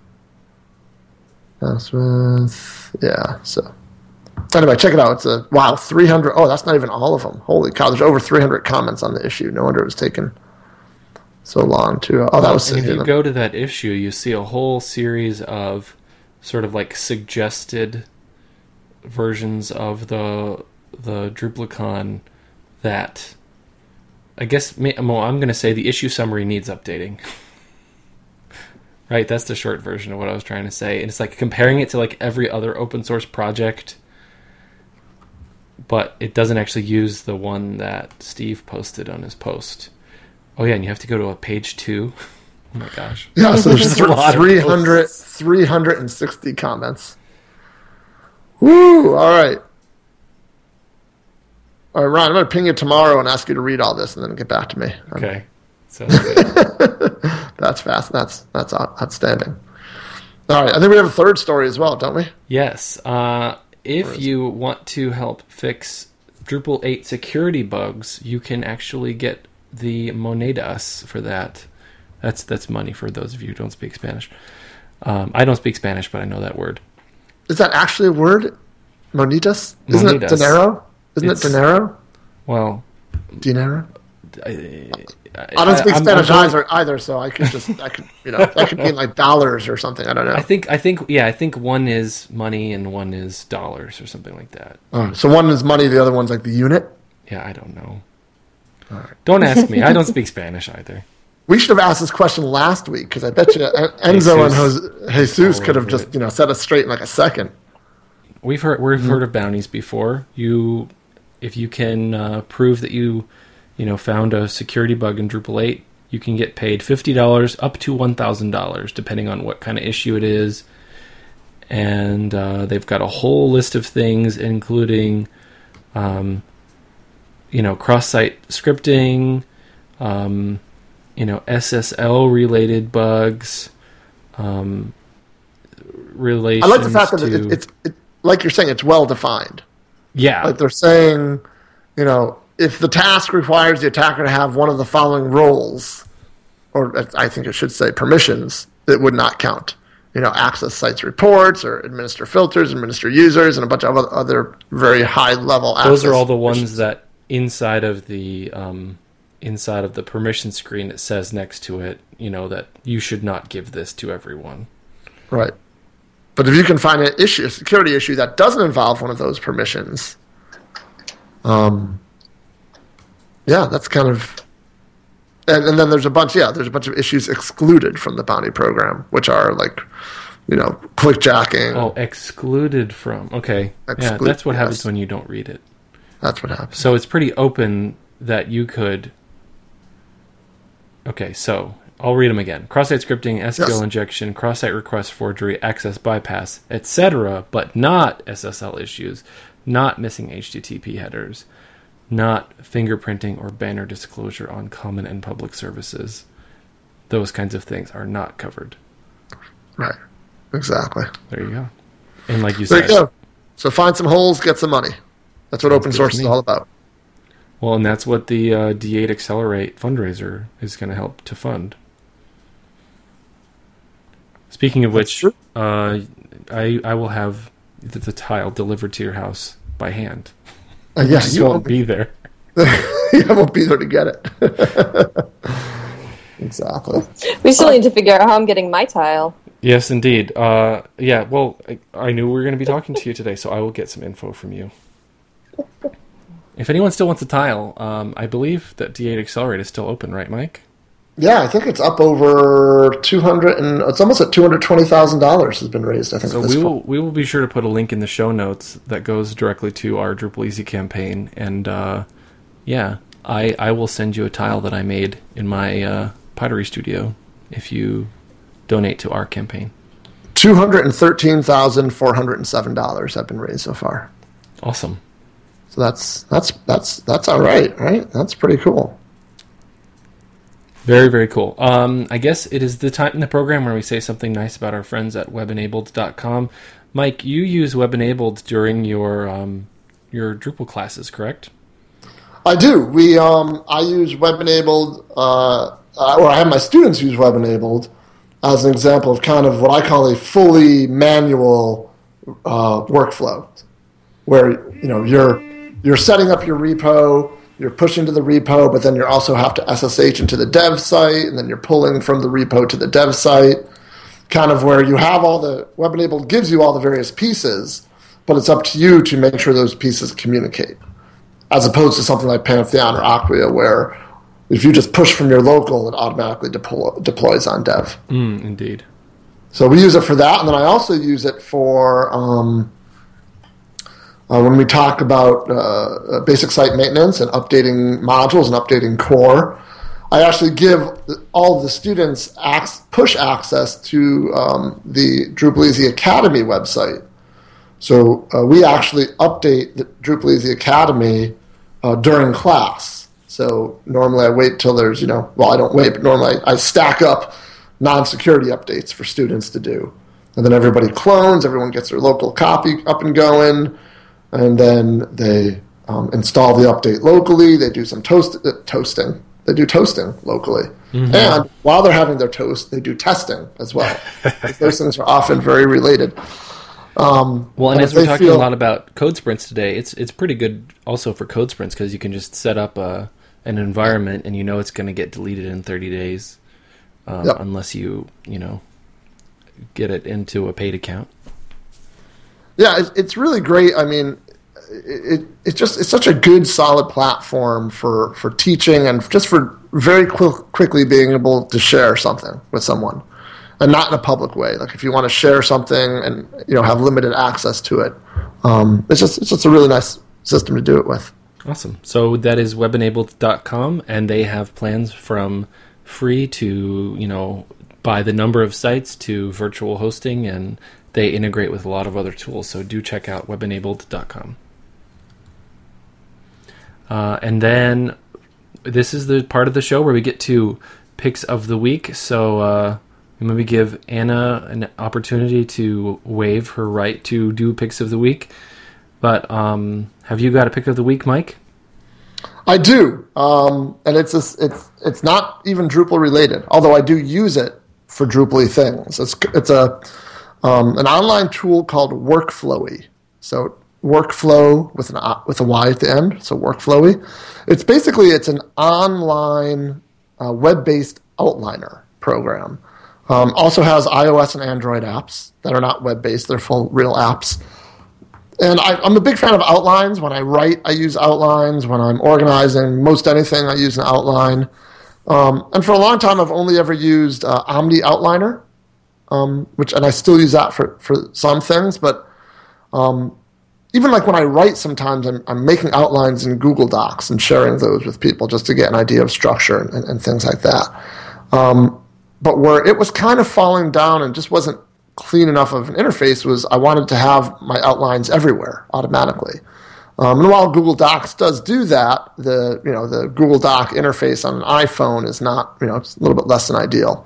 Yeah, so. Anyway, check it out. It's 300. Oh, that's not even all of them. Holy cow, there's over 300 comments on the issue. No wonder it was taken so long to. That was. And if you go to that issue, you see a whole series of sort of like suggested versions of the Druplicon that I guess I'm going to say the issue summary needs updating. Right, that's the short version of what I was trying to say. And it's like comparing it to like every other open source project, but it doesn't actually use the one that Steve posted on his post. Oh yeah, and you have to go to a page 2. Oh my gosh. Yeah, so there's 360 comments. Woo! All right. All right, Ron, I'm going to ping you tomorrow and ask you to read all this and then get back to me. Okay. Sounds good. That's fast. That's outstanding. All right, I think we have a third story as well, don't we? Yes. If you want to help fix Drupal 8 security bugs, you can actually get the Monedas for that. That's money for those of you who don't speak Spanish. I don't speak Spanish, but I know that word. Is that actually a word? Monedas? Isn't it dinero? Isn't it dinero? Well, dinero. I don't speak Spanish either, so I could mean like dollars or something. I don't know. I think one is money and one is dollars or something like that. Oh, so one is money, the other one's like the unit? Yeah, I don't know. All right. Don't ask me. I don't speak Spanish either. We should have asked this question last week because I bet you Enzo and Jesus could have just set us straight in like a second. We've heard of bounties before. If you can prove that you found a security bug in Drupal 8, you can get paid $50 up to $1,000, depending on what kind of issue it is. And they've got a whole list of things, including, cross-site scripting, SSL-related bugs, relations. I like the fact that it's like you're saying, it's well-defined. Yeah. Like they're saying, if the task requires the attacker to have one of the following roles, or I think it should say permissions, it would not count. Access sites reports, or administer filters, administer users, and a bunch of other very high-level access. Those are all the ones that inside of the permission screen it says next to it, that you should not give this to everyone. Right. But if you can find a security issue that doesn't involve one of those permissions, that's kind of, and then there's a bunch of issues excluded from the bounty program, which are like, clickjacking. Oh, excluded from. Okay. Yeah, that's what happens when you don't read it. That's what happens. So it's pretty open that you could. Okay, so I'll read them again. Cross-site scripting, SQL injection, cross-site request forgery, access bypass, etc., but not SSL issues, not missing HTTP headers, not fingerprinting or banner disclosure on common and public services. Those kinds of things are not covered. Right. Exactly. There you go. And like you said... There you go. So find some holes, get some money. That's what open source is all about. Well, and that's what the D8 Accelerate fundraiser is going to help to fund. Speaking of which, I will have the tile delivered to your house by hand. Yes, you won't be there. I won't be there to get it. Exactly. We still need to figure out how I'm getting my tile. Yes, indeed. Yeah, well, I knew we were going to be talking to you today, so I will get some info from you. If anyone still wants a tile, I believe that D8 Accelerate is still open, right, Mike? Yeah, I think it's up over 200, and it's almost at $220,000 has been raised. I think. So we will be sure to put a link in the show notes that goes directly to our Drupal Easy campaign, and I will send you a tile that I made in my pottery studio if you donate to our campaign. $213,407 have been raised so far. Awesome. So that's all right? That's pretty cool. Very, very cool. I guess it is the time in the program where we say something nice about our friends at webenabled.com. Mike, you use Webenabled during your Drupal classes, correct? I do. I use Webenabled, or I have my students use Webenabled as an example of kind of what I call a fully manual workflow, where you're setting up your repo. You're pushing to the repo, but then you also have to SSH into the dev site, and then you're pulling from the repo to the dev site, kind of where you have all the Webenabled gives you all the various pieces, but it's up to you to make sure those pieces communicate, as opposed to something like Pantheon or Acquia, where if you just push from your local, it automatically deploys on dev. Indeed. So we use it for that, and then I also use it for when we talk about basic site maintenance and updating modules and updating core. I actually give all of the students push access to the Drupal Easy Academy website. So we actually update the Drupal Easy Academy during class. So normally I wait till there's, I don't wait, but normally I stack up non-security updates for students to do. And then everybody clones, everyone gets their local copy up and going, and then they install the update locally. They do some toasting. They do toasting locally. Mm-hmm. And while they're having their toast, they do testing as well. Those things are often very related. And as we're talking a lot about code sprints today, it's pretty good also for code sprints because you can just set up an environment and it's going to get deleted in 30 days unless you get it into a paid account. Yeah, it's really great. I mean, it's such a good, solid platform for teaching and just for very quickly being able to share something with someone, and not in a public way. Like if you want to share something and have limited access to it, it's just a really nice system to do it with. Awesome. So that is webenabled.com, and they have plans from free to by the number of sites to virtual hosting, and they integrate with a lot of other tools, so do check out webenabled.com. And then this is the part of the show where we get to picks of the week. So maybe give Anna an opportunity to waive her right to do picks of the week. But have you got a pick of the week, Mike? I do, and it's not even Drupal related, although I do use it for Drupal-y things. It's an online tool called Workflowy. So Workflow with a Y at the end. So Workflowy. It's an online web-based outliner program. Also has iOS and Android apps that are not web-based. They're full real apps. And I'm a big fan of outlines. When I write, I use outlines. When I'm organizing most anything, I use an outline. And for a long time, I've only ever used Omni Outliner. And I still use that for some things, but even like when I write, sometimes I'm making outlines in Google Docs and sharing those with people just to get an idea of structure and things like that. But where it was kind of falling down and just wasn't clean enough of an interface was I wanted to have my outlines everywhere automatically. And while Google Docs does do that, the Google Doc interface on an iPhone is not, it's a little bit less than ideal.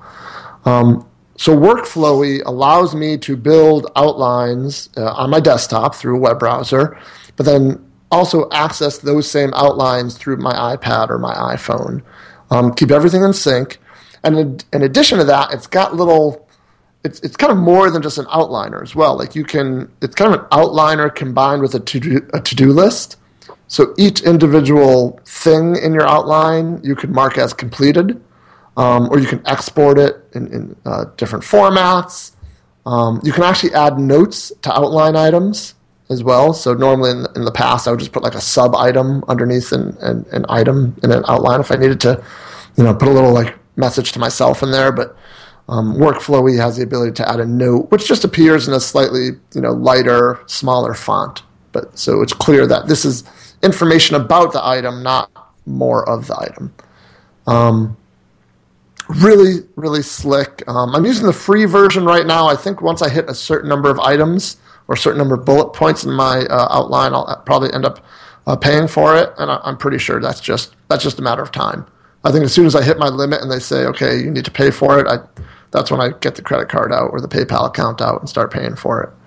So Workflowy allows me to build outlines on my desktop through a web browser, but then also access those same outlines through my iPad or my iPhone. Keep everything in sync. And in addition to that, it's got it's kind of more than just an outliner as well. Like it's kind of an outliner combined with a to-do list. So each individual thing in your outline you could mark as completed. Or you can export it in different formats. You can actually add notes to outline items as well. So normally in the past, I would just put like a sub-item underneath an item in an outline if I needed to, put a little like message to myself in there, but Workflowy has the ability to add a note, which just appears in a slightly lighter, smaller font. But so it's clear that this is information about the item, not more of the item. Really, really slick. I'm using the free version right now. I think once I hit a certain number of items or a certain number of bullet points in my outline, I'll probably end up paying for it, and I'm pretty sure that's just a matter of time. I think as soon as I hit my limit and they say, okay, you need to pay for it, that's when I get the credit card out or the PayPal account out and start paying for it.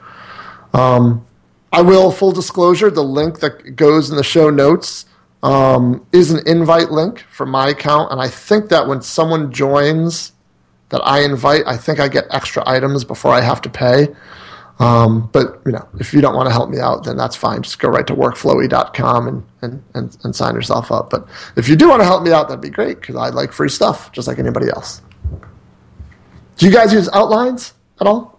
I will, full disclosure, the link that goes in the show notes is an invite link for my account, and I think that when someone joins that I invite, I think I get extra items before I have to pay. But if you don't want to help me out, then that's fine. Just go right to workflowy.com and sign yourself up. But if you do want to help me out, that'd be great, because I like free stuff just like anybody else. Do you guys use outlines at all?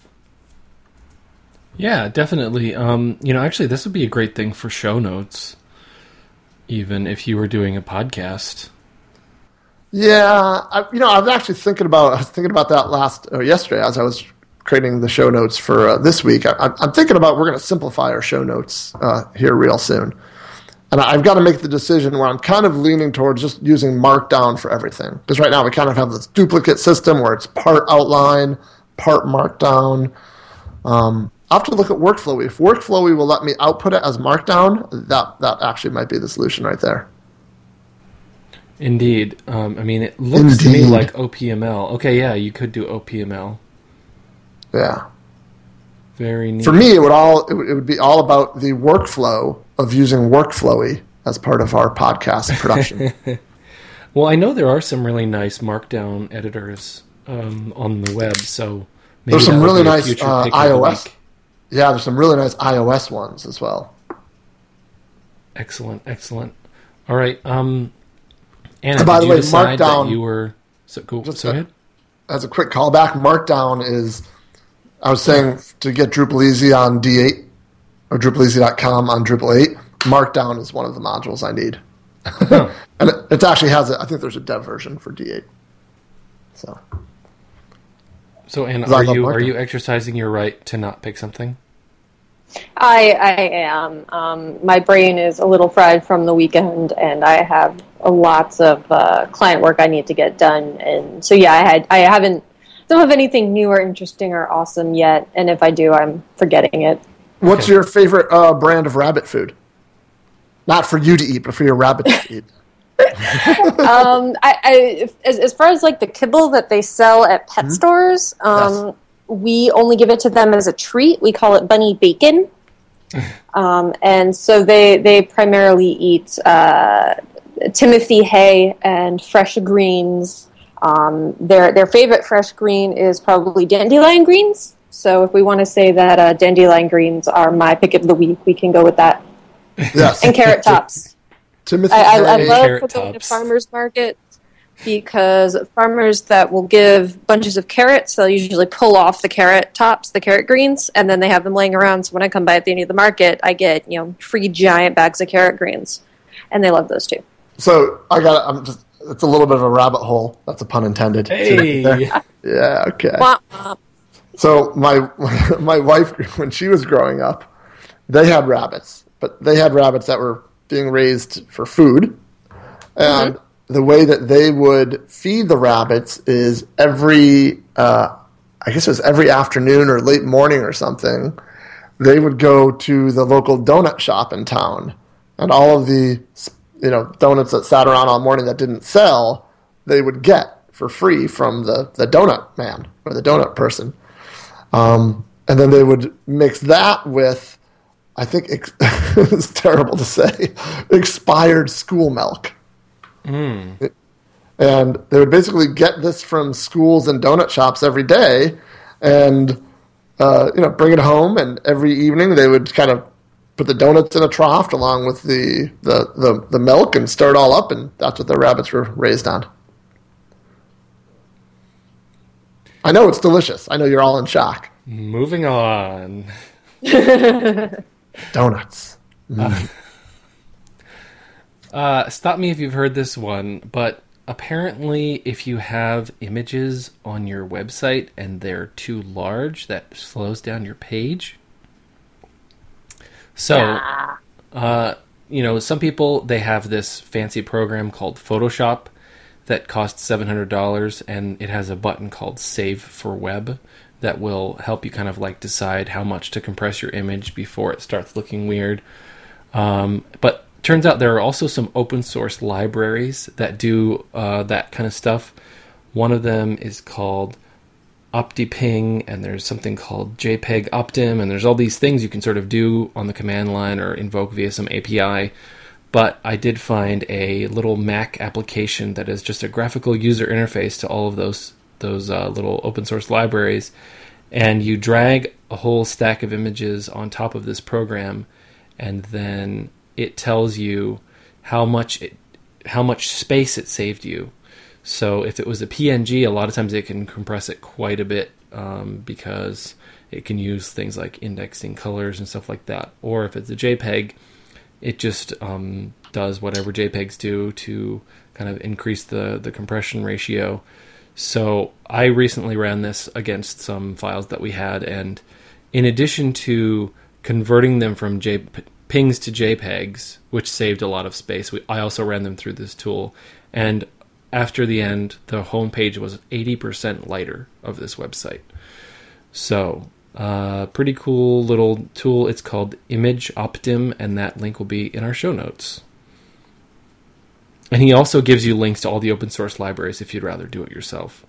Yeah, definitely. Actually, this would be a great thing for show notes, even if you were doing a podcast. Yeah, I was actually thinking about that yesterday as I was creating the show notes for this week. I'm thinking about we're going to simplify our show notes here real soon. And I've got to make the decision where I'm kind of leaning towards just using Markdown for everything. Because right now we kind of have this duplicate system where it's part outline, part Markdown. I'll have to look at Workflowy. If Workflowy will let me output it as Markdown, that actually might be the solution right there. Indeed. It looks to me like OPML. Okay, yeah, you could do OPML. Yeah. Very neat. For me, it would be all about the workflow of using Workflowy as part of our podcast production. Well, I know there are some really nice Markdown editors on the web, so maybe there's some really nice iOS. Yeah, there's some really nice iOS ones as well. Excellent. All right, Anna, by the way, decide Markdown. That you were so cool. Just go ahead. As a quick callback, Markdown is. I was saying to get Drupal Easy on D8 or DrupalEasy.com on Drupal 8, Markdown is one of the modules I need. Oh. And it actually has I think there's a dev version for D8. So Anna, are you exercising your right to not pick something? I am. My brain is a little fried from the weekend, and I have lots of client work I need to get done. And so, yeah, don't have anything new or interesting or awesome yet. And if I do, I'm forgetting it. What's your favorite brand of rabbit food? Not for you to eat, but for your rabbit to eat. As far as like the kibble that they sell at pet stores, Yes. We only give it to them as a treat. We call it bunny bacon. And so they primarily eat Timothy hay and fresh greens. Their favorite fresh green is probably dandelion greens. So if we want to say that dandelion greens are my pick of the week, we can go with that. Yes. And carrot tops. Timothy I Hay. love going to farmers markets because farmers that will give bunches of carrots, they'll usually pull off the carrot tops, the carrot greens, and then they have them laying around. So when I come by at the end of the market, I get free giant bags of carrot greens, and they love those too. So it's a little bit of a rabbit hole. That's a pun intended. Hey. Yeah. Okay. Wah, wah. So my wife, when she was growing up, they had rabbits, but they had rabbits that were being raised for food, and the way that they would feed the rabbits is every afternoon or late morning or something, they would go to the local donut shop in town, and all of the donuts that sat around all morning that didn't sell, they would get for free from the donut man or the donut person. And then they would mix that with, I think it's terrible to say, expired school milk. And they would basically get this from schools and donut shops every day and bring it home, and every evening they would kind of put the donuts in a trough along with the milk and stir it all up, and that's what their rabbits were raised on. I know it's delicious. I know you're all in shock. Moving on. Donuts. Stop me if you've heard this one, but apparently, if you have images on your website and they're too large, that slows down your page. So, some people, they have this fancy program called Photoshop that costs $700, and it has a button called Save for Web that will help you kind of like decide how much to compress your image before it starts looking weird. But turns out there are also some open source libraries that do that kind of stuff. One of them is called OptiPing, and there's something called JPEG Optim, and there's all these things you can sort of do on the command line or invoke via some API. But I did find a little Mac application that is just a graphical user interface to all of those little open source libraries, and you drag a whole stack of images on top of this program, and then it tells you how much space it saved you. So if it was a PNG, a lot of times it can compress it quite a bit because it can use things like indexing colors and stuff like that. Or if it's a JPEG, it just does whatever JPEGs do to kind of increase the compression ratio. So I recently ran this against some files that we had, and in addition to converting them from pings to JPEGs, which saved a lot of space, I also ran them through this tool. And after the end, the homepage was 80% lighter of this website. So, pretty cool little tool. It's called Image Optim, and that link will be in our show notes. And he also gives you links to all the open source libraries if you'd rather do it yourself.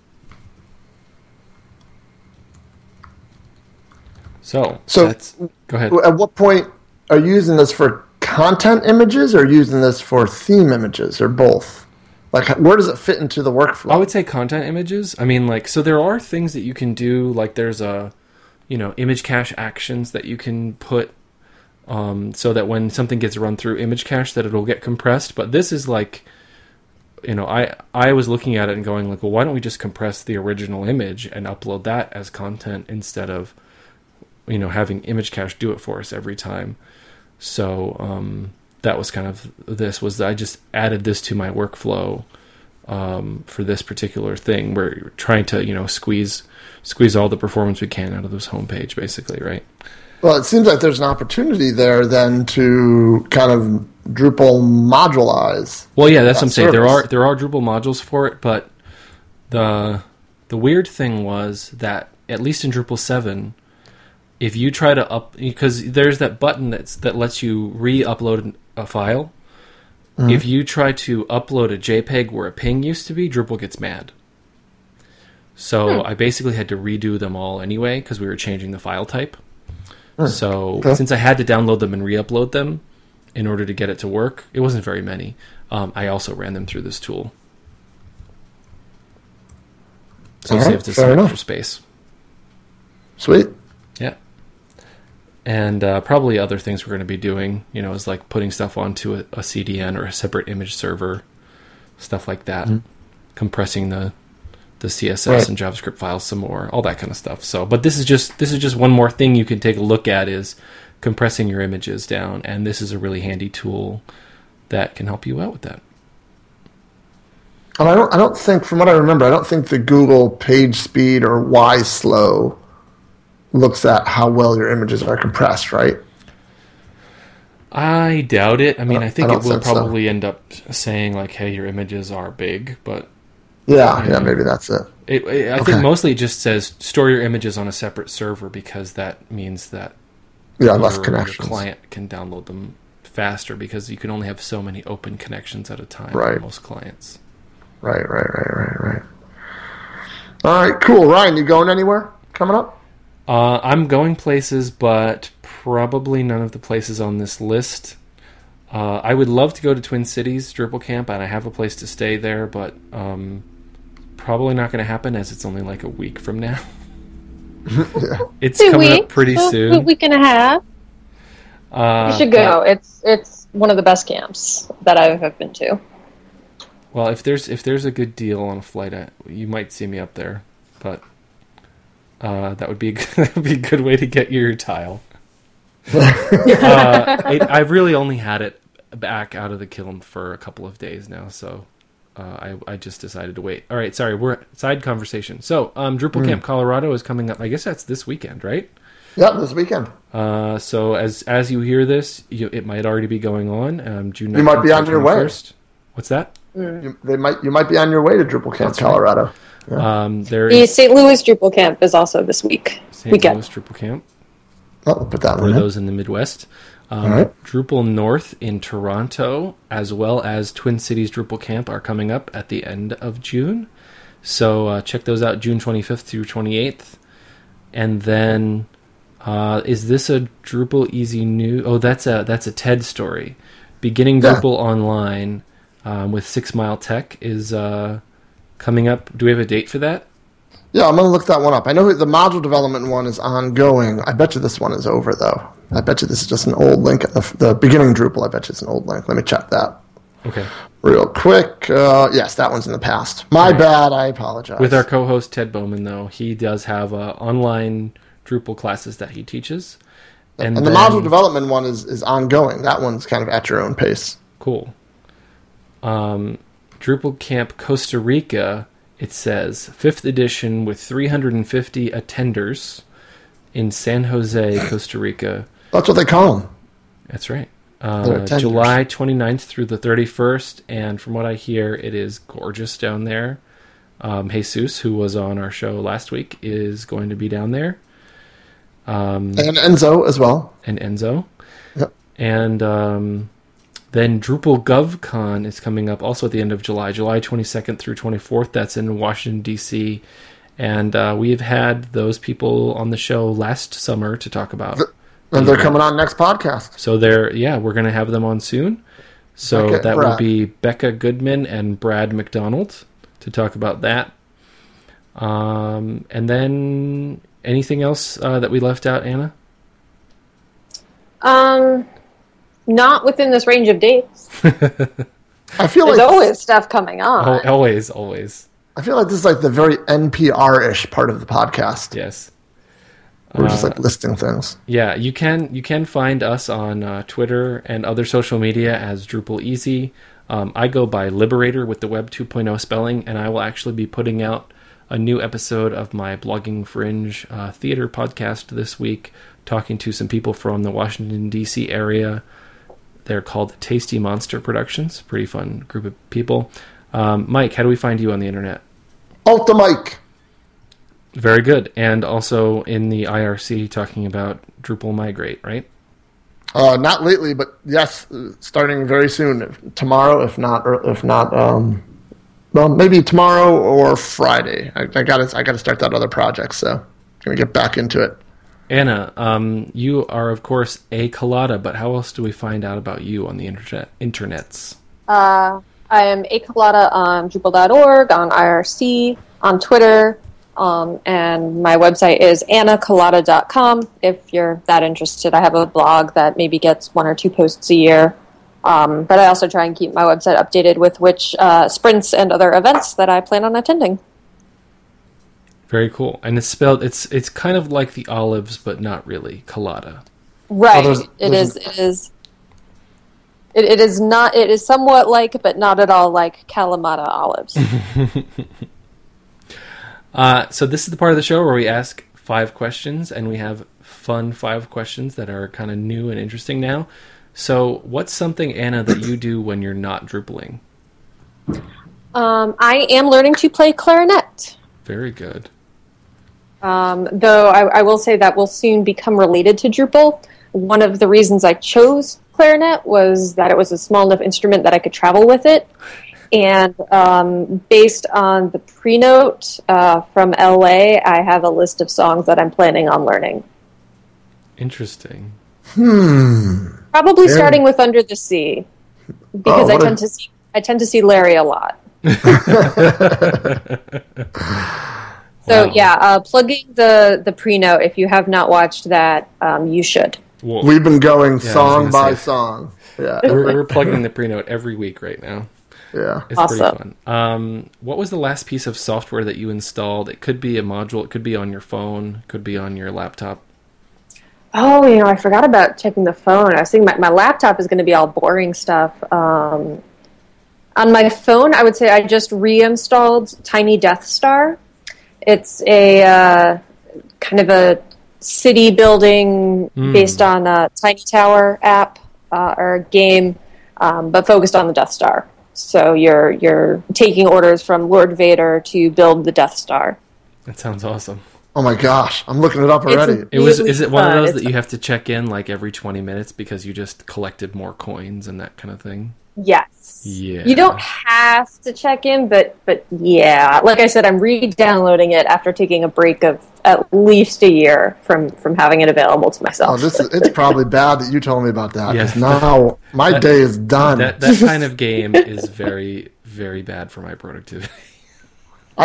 So go ahead. At what point are you using this for content images, or using this for theme images, or both? Like, where does it fit into the workflow? I would say content images. I mean, so there are things that you can do, like there's image cache actions that you can put so that when something gets run through image cache that it'll get compressed. But this is like, I was looking at it and going like, well, why don't we just compress the original image and upload that as content instead of, having image cache do it for us every time. So that was kind of I just added this to my workflow for this particular thing. We're trying to, squeeze all the performance we can out of this homepage, basically, right? Well, it seems like there's an opportunity there then to kind of Drupal modulize. Well, yeah, that's what I'm saying. There are Drupal modules for it, but the weird thing was that at least in Drupal 7, if you try to because there's that button that lets you re-upload a file. Mm-hmm. If you try to upload a JPEG where a ping used to be, Drupal gets mad. So I basically had to redo them all anyway because we were changing the file type. So since I had to download them and re-upload them in order to get it to work, it wasn't very many. I also ran them through this tool. So it saved us some extra space. Sweet. Yeah. And probably other things we're going to be doing, is like putting stuff onto a CDN or a separate image server, stuff like that, compressing the CSS and JavaScript files some more, all that kind of stuff. So, but this is just one more thing you can take a look at is compressing your images down, and this is a really handy tool that can help you out with that. And I don't think, from what I remember, I don't think the Google page speed or YSlow looks at how well your images are compressed, right? I doubt it. I mean, I think it will probably end up saying like, "Hey, your images are big," but yeah, maybe that's it. I think mostly it just says store your images on a separate server because that means that less connections. Your client can download them faster because you can only have so many open connections at a time for most clients. Right. All right, cool. Ryan, you going anywhere coming up? I'm going places, but probably none of the places on this list. I would love to go to Twin Cities Drupal Camp, and I have a place to stay there, but probably not going to happen as it's only like a week from now. It's coming up pretty soon. What week and a half? You should go. It's one of the best camps that I have been to. Well, if there's a good deal on a flight, you might see me up there, but that would be a good way to get your tile. I've really only had it back out of the kiln for a couple of days now, so I just decided to wait. All right, sorry, we're side conversation. So Drupal Camp Colorado is coming up. I guess that's this weekend, right? Yep, this weekend. So as you hear this, it might already be going on. June 19th, you might be on your way. 21st. What's that? You might be on your way to Drupal Camp Colorado. Right. The St. Louis Drupal Camp is also this weekend. St. Louis Drupal Camp. Oh, we'll put that for one in. those in the Midwest. All right. Drupal North in Toronto, as well as Twin Cities Drupal Camp, are coming up at the end of June. So check those out, June 25th through 28th. And then, is this a Drupal Easy News? Oh, that's a TED story. Beginning Drupal Online with 6 Mile Tech is coming up. Do we have a date for that? Yeah, I'm going to look that one up. I know the module development one is ongoing. I bet you this one is over, though. I bet you this is just an old link. The beginning Drupal, I bet you it's an old link. Let me check that. Okay. Real quick. Yes, that one's in the past. My bad. I apologize. With our co-host Ted Bowman, though, he does have online Drupal classes that he teaches. And the module development one is ongoing. That one's kind of at your own pace. Cool. Drupal Camp Costa Rica, it says, 5th edition with 350 attenders in San Jose, Costa Rica. That's what they call them. That's right. July 29th through the 31st, and from what I hear, it is gorgeous down there. Jesus, who was on our show last week, is going to be down there. And Enzo as well. And Enzo. Yep. And then Drupal GovCon is coming up also at the end of July 22nd through 24th. That's in Washington, D.C., and we've had those people on the show last summer to talk about. And they're coming on next podcast. So we're going to have them on soon. So that will be Becca Goodman and Brad McDonald to talk about that. And then anything else that we left out, Anna? Not within this range of dates. I feel There's like always stuff coming on. Always. I feel like this is like the very NPR-ish part of the podcast. Yes. We're just like listing things. Yeah, you can find us on Twitter and other social media as Drupal Easy. I go by Liberator with the Web 2.0 spelling, and I will actually be putting out a new episode of my Blogging Fringe theater podcast this week, talking to some people from the Washington, D.C. area. They're called Tasty Monster Productions. Pretty fun group of people. Mike, how do we find you on the internet? Alta Mike. Very good. And also in the IRC talking about Drupal Migrate, right? Not lately, but yes, starting very soon. Tomorrow, if not, well, maybe tomorrow or Friday. I got to start that other project, so I'm gonna get back into it. Anna, you are of course a Colada, but how else do we find out about you on the internets? I am a Colada on Drupal.org, on IRC, on Twitter. And my website is annacolada.com if you're that interested. I have a blog that maybe gets 1 or 2 posts a year. But I also try and keep my website updated with which sprints and other events that I plan on attending. Very cool. And it's spelled, it's kind of like the olives, but not really. Colada. Right. It is not, it is somewhat like, but not at all like Kalamata olives. So this is the part of the show where we ask 5 questions, and we have fun 5 questions that are kind of new and interesting now. So what's something, Anna, that you do when you're not Drupaling? I am learning to play clarinet. Very good. Though I will say that will soon become related to Drupal. One of the reasons I chose clarinet was that it was a small enough instrument that I could travel with it. And based on the pre-note from LA, I have a list of songs that I'm planning on learning. Interesting. Probably starting with Under the Sea, because I tend to see Larry a lot. So plugging the pre-note. If you have not watched that, you should. Whoa. We've been going song by song. Yeah, we're plugging the pre-note every week right now. Yeah, it's awesome. Pretty fun. What was the last piece of software that you installed? It could be a module. It could be on your phone. It could be on your laptop. Oh, I forgot about checking the phone. I was thinking my laptop is going to be all boring stuff. I On my phone, I would say I just reinstalled Tiny Death Star. It's a kind of a city building based on a Tiny Tower app or game, but focused on the Death Star. So you're taking orders from Lord Vader to build the Death Star. That sounds awesome. Oh my gosh, I'm looking it up already. Is it one of those that you have to check in like every 20 minutes because you just collected more coins and that kind of thing? Yes. Yeah. You don't have to check in, but yeah. Like I said, I'm re-downloading it after taking a break of at least a year from having it available to myself. It's probably bad that you told me about that. Yes. Now my day is done. That kind of game is very, very bad for my productivity. I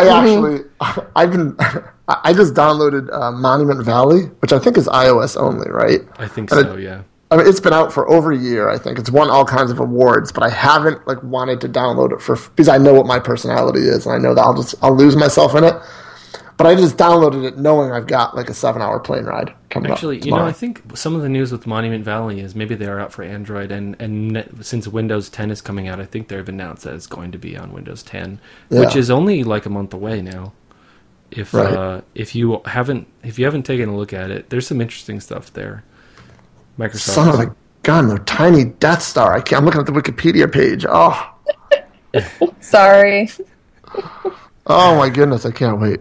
just downloaded Monument Valley, which I think is iOS only, right? I think so, yeah. I mean, it's been out for over a year, I think. It's won all kinds of awards, but I haven't wanted to download it because I know what my personality is, and I know that I'll lose myself in it. But I just downloaded it knowing I've got a 7-hour plane ride coming up. Actually, I think some of the news with Monument Valley is maybe they are out for Android, and since Windows 10 is coming out, I think they've announced that it's going to be on Windows 10, which is only a month away now. If you haven't taken a look at it, there's some interesting stuff there. Microsoft. Son of a gun, the Tiny Death Star. I'm looking at the Wikipedia page. Oh. Sorry. Oh my goodness, I can't wait.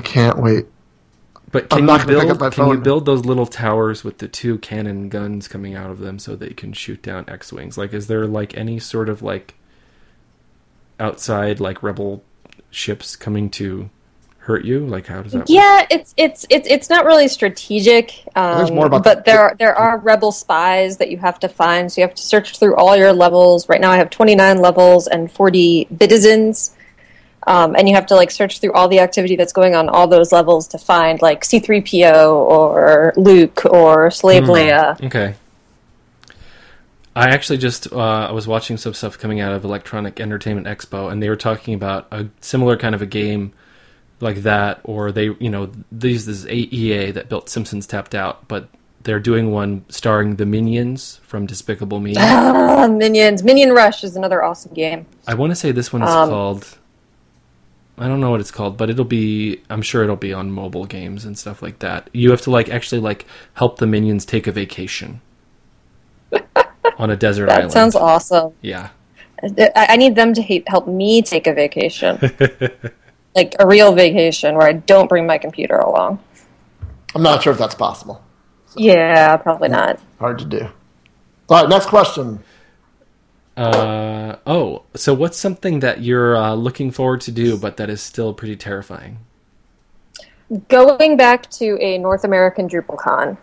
But can you build those little towers with the 2 cannon guns coming out of them so that you can shoot down X-Wings? Is there any sort of outside rebel ships coming to hurt you? How does that work? Yeah, it's not really strategic. There's more about but there are rebel spies that you have to find, so you have to search through all your levels. Right now I have 29 levels and 40 bitizens. And you have to search through all the activity that's going on all those levels to find C-3PO or Luke or Slave Leia. Okay. I actually just I was watching some stuff coming out of Electronic Entertainment Expo, and they were talking about a similar kind of a game like that, or this is EA that built Simpsons Tapped Out, but they're doing one starring the Minions from Despicable Me. Minions. Minion Rush is another awesome game. I want to say this one is called... I don't know what it's called, but I'm sure it'll be on mobile games and stuff like that. You have to actually help the minions take a vacation on a desert island. That sounds awesome. Yeah. I need them to help me take a vacation. A real vacation where I don't bring my computer along. I'm not sure if that's possible. So. Yeah, probably not. Hard to do. All right, next question. So what's something that you're looking forward to do, but that is still pretty terrifying? Going back to a North American DrupalCon.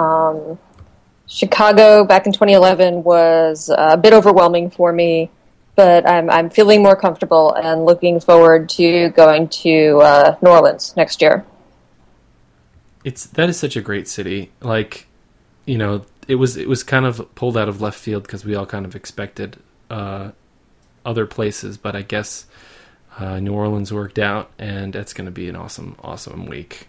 Chicago back in 2011 was a bit overwhelming for me, but I'm feeling more comfortable and looking forward to going to New Orleans next year. That is such a great city. It was kind of pulled out of left field because we all kind of expected other places, but I guess New Orleans worked out, and it's going to be an awesome week.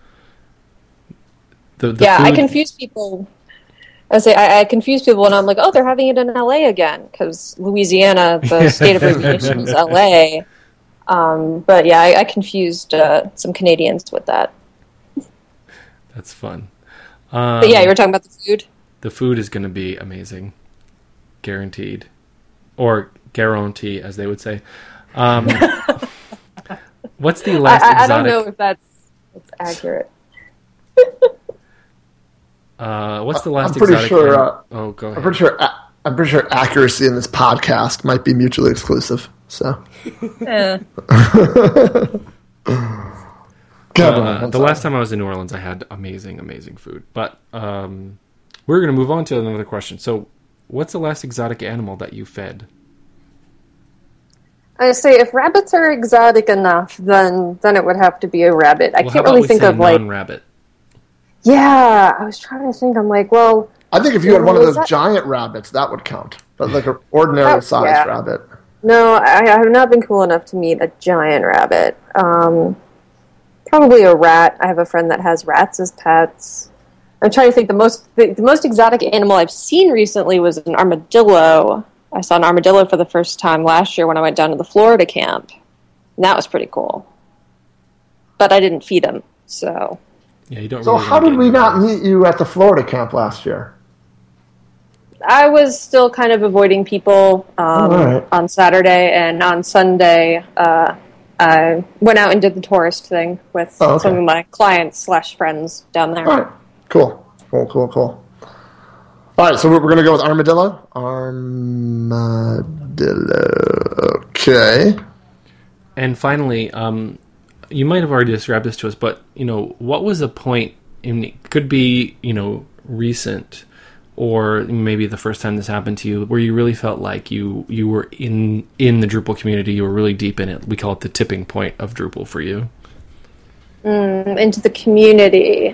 The food... I confuse people. I confuse people when I'm like, oh, they're having it in LA again, because Louisiana, the state of aviation, is LA. But yeah, I confused some Canadians with that. That's fun. But yeah, you were talking about the food? The food is going to be amazing. Guaranteed. Or guarantee, as they would say. What's the last exotic... I don't know if that's accurate. What's the last I'm pretty exotic... Sure, go ahead. I'm pretty sure accuracy in this podcast might be mutually exclusive. So... The last time I was in New Orleans, I had amazing food. But we're going to move on to another question. So, what's the last exotic animal that you fed? I say if rabbits are exotic enough, then it would have to be a rabbit. I can't really think of non-rabbit. Yeah, I was trying to think. I'm like, well, I think if you had one of those giant rabbits, that would count. But an ordinary sized rabbit. No, I have not been cool enough to meet a giant rabbit. Probably a rat. I have a friend that has rats as pets. I'm trying to think. The most exotic animal I've seen recently was an armadillo. I saw an armadillo for the first time last year when I went down to the Florida camp. And that was pretty cool. But I didn't feed him, so... Yeah, you don't So really how did we not meet you at the Florida camp last year? I was still kind of avoiding people right. on Saturday, and on Sunday I went out and did the tourist thing with some of my clients / friends down there. All right, cool. All right, so we're going to go with armadillo. Armadillo. Okay. And finally, you might have already described this to us, but, what was a point, it could be, recent, or maybe the first time this happened to you, where you really felt like you were in the Drupal community, you were really deep in it. We call it the tipping point of Drupal for you. Into the community.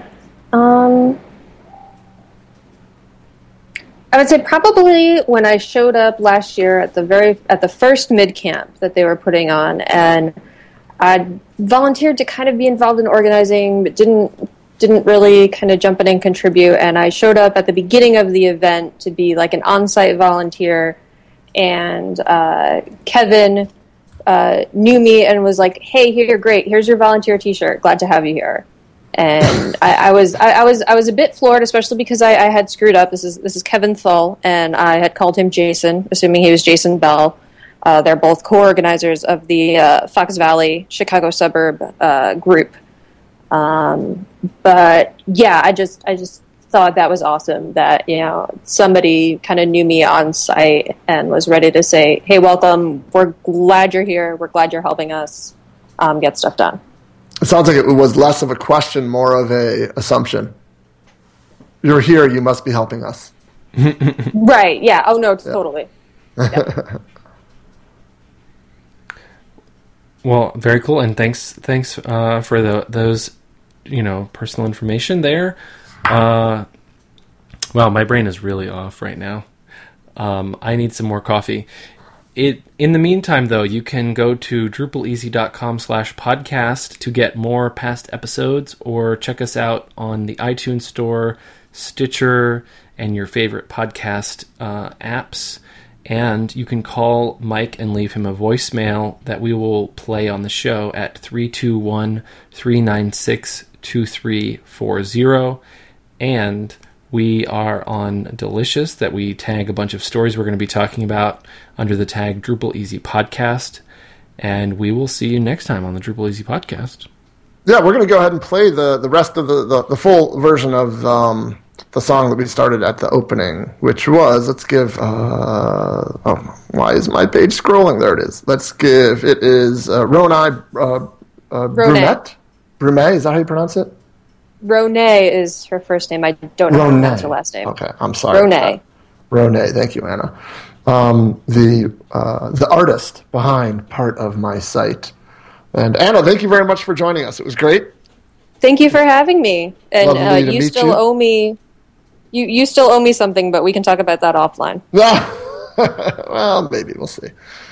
I would say probably when I showed up last year at the first mid-camp that they were putting on, and I volunteered to kind of be involved in organizing, but didn't really kind of jump in and contribute. And I showed up at the beginning of the event to be like an on-site volunteer, and Kevin knew me and was like, "Hey, here, great. Here's your volunteer T-shirt. Glad to have you here." And I was a bit floored, especially because I had screwed up. This is Kevin Thull, and I had called him Jason, assuming he was Jason Bell. They're both co-organizers of the Fox Valley Chicago suburb group. But yeah, I just thought that was awesome that somebody kind of knew me on site and was ready to say, "Hey, welcome. We're glad you're here. We're glad you're helping us get stuff done." It sounds like it was less of a question, more of a assumption. You're here, you must be helping us. Right, yeah. Oh, no, totally. Yeah. Well, very cool, and thanks for those personal information there. Wow, my brain is really off right now. I need some more coffee. In the meantime, though, you can go to drupaleasy.com/podcast to get more past episodes, or check us out on the iTunes Store, Stitcher, and your favorite podcast apps. And you can call Mike and leave him a voicemail that we will play on the show at 321-396-2340. And we are on Delicious, that we tag a bunch of stories we're going to be talking about under the tag Drupal Easy Podcast. And we will see you next time on the Drupal Easy Podcast. Yeah, we're going to go ahead and play the rest of the full version of the song that we started at the opening, which was, let's give, why is my page scrolling? There it is. It is Ronai Brumette? Brumet, is that how you pronounce it? Ronay is her first name. I don't know how to pronounce her last name. Okay, I'm sorry. Ronay, thank you, Anna. The artist behind part of my site. And Anna, thank you very much for joining us. It was great. Thank you for having me. And you still owe me. You still owe me something, but we can talk about that offline. Well, maybe we'll see.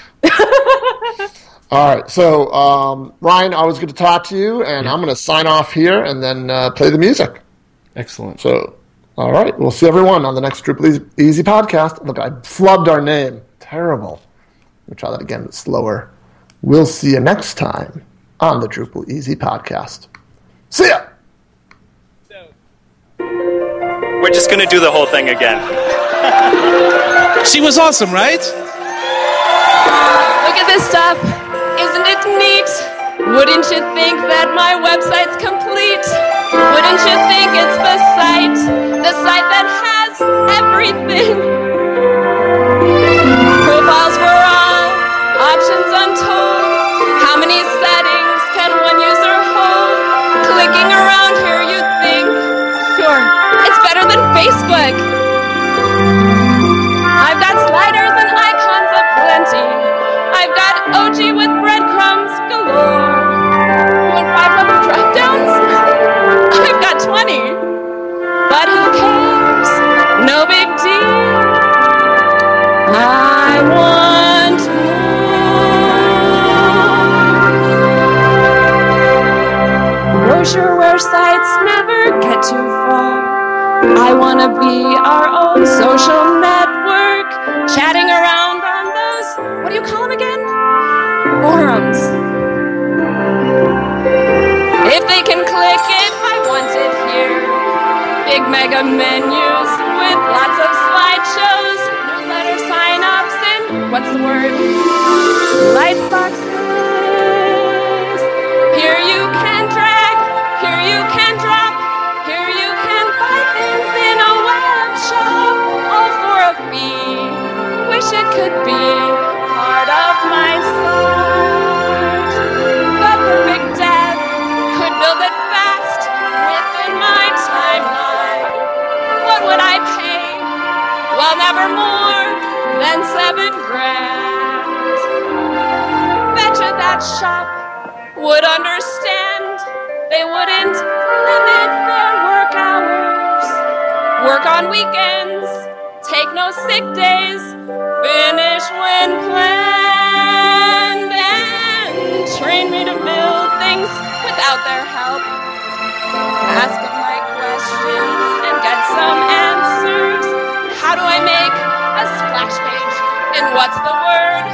All right, so Ryan, I was good to talk to you, and I'm going to sign off here and then play the music. Excellent. So, all right, we'll see everyone on the next Drupal Easy podcast. Look, I flubbed our name. Terrible. We'll try that again, but slower. We'll see you next time on the Drupal Easy podcast. See ya! We're just going to do the whole thing again. She was awesome, right? Look at this stuff. Isn't it neat? Wouldn't you think that my website's complete? Wouldn't you think it's the site that has everything? Profiles for all, options untold. How many settings can one user hold? Clicking around here, you'd think, sure, it's better than Facebook. I've got sliders and icons aplenty. I've got OG with breadcrumbs galore. You want 5-level drop-downs? I've got 20. But who cares? No big deal. I want more. Brochureware sites never get too far. I want to be our own social network, chatting around What do you call them again? Forums. If they can click it, I want it here. Big mega menus with lots of slideshows, newsletter sign-ups, and what's the word? Light boxes. Here you can drag, here you can drop, here you can buy things in a web shop, all for a fee. Wish it could be part of my site. The perfect dev could build it fast within my timeline. What would I pay? Well, never more than $7,000. Betcha that shop would understand. They wouldn't limit their work hours. Work on weekends, take no sick days, finish when planned, and train me to build things without their help. Ask them my questions and get some answers. How do I make a splash page? And what's the word?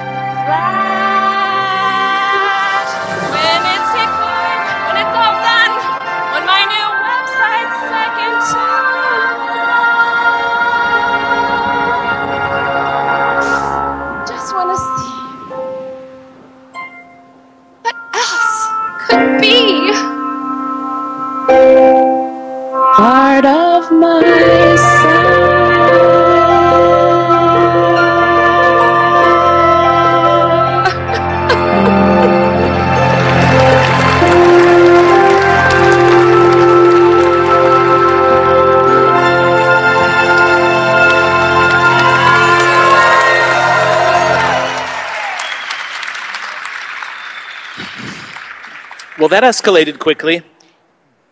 Flash. When it's tickling, when it's all done, when my new website's second to none. Just want to see what else could be part of my Well, that escalated quickly.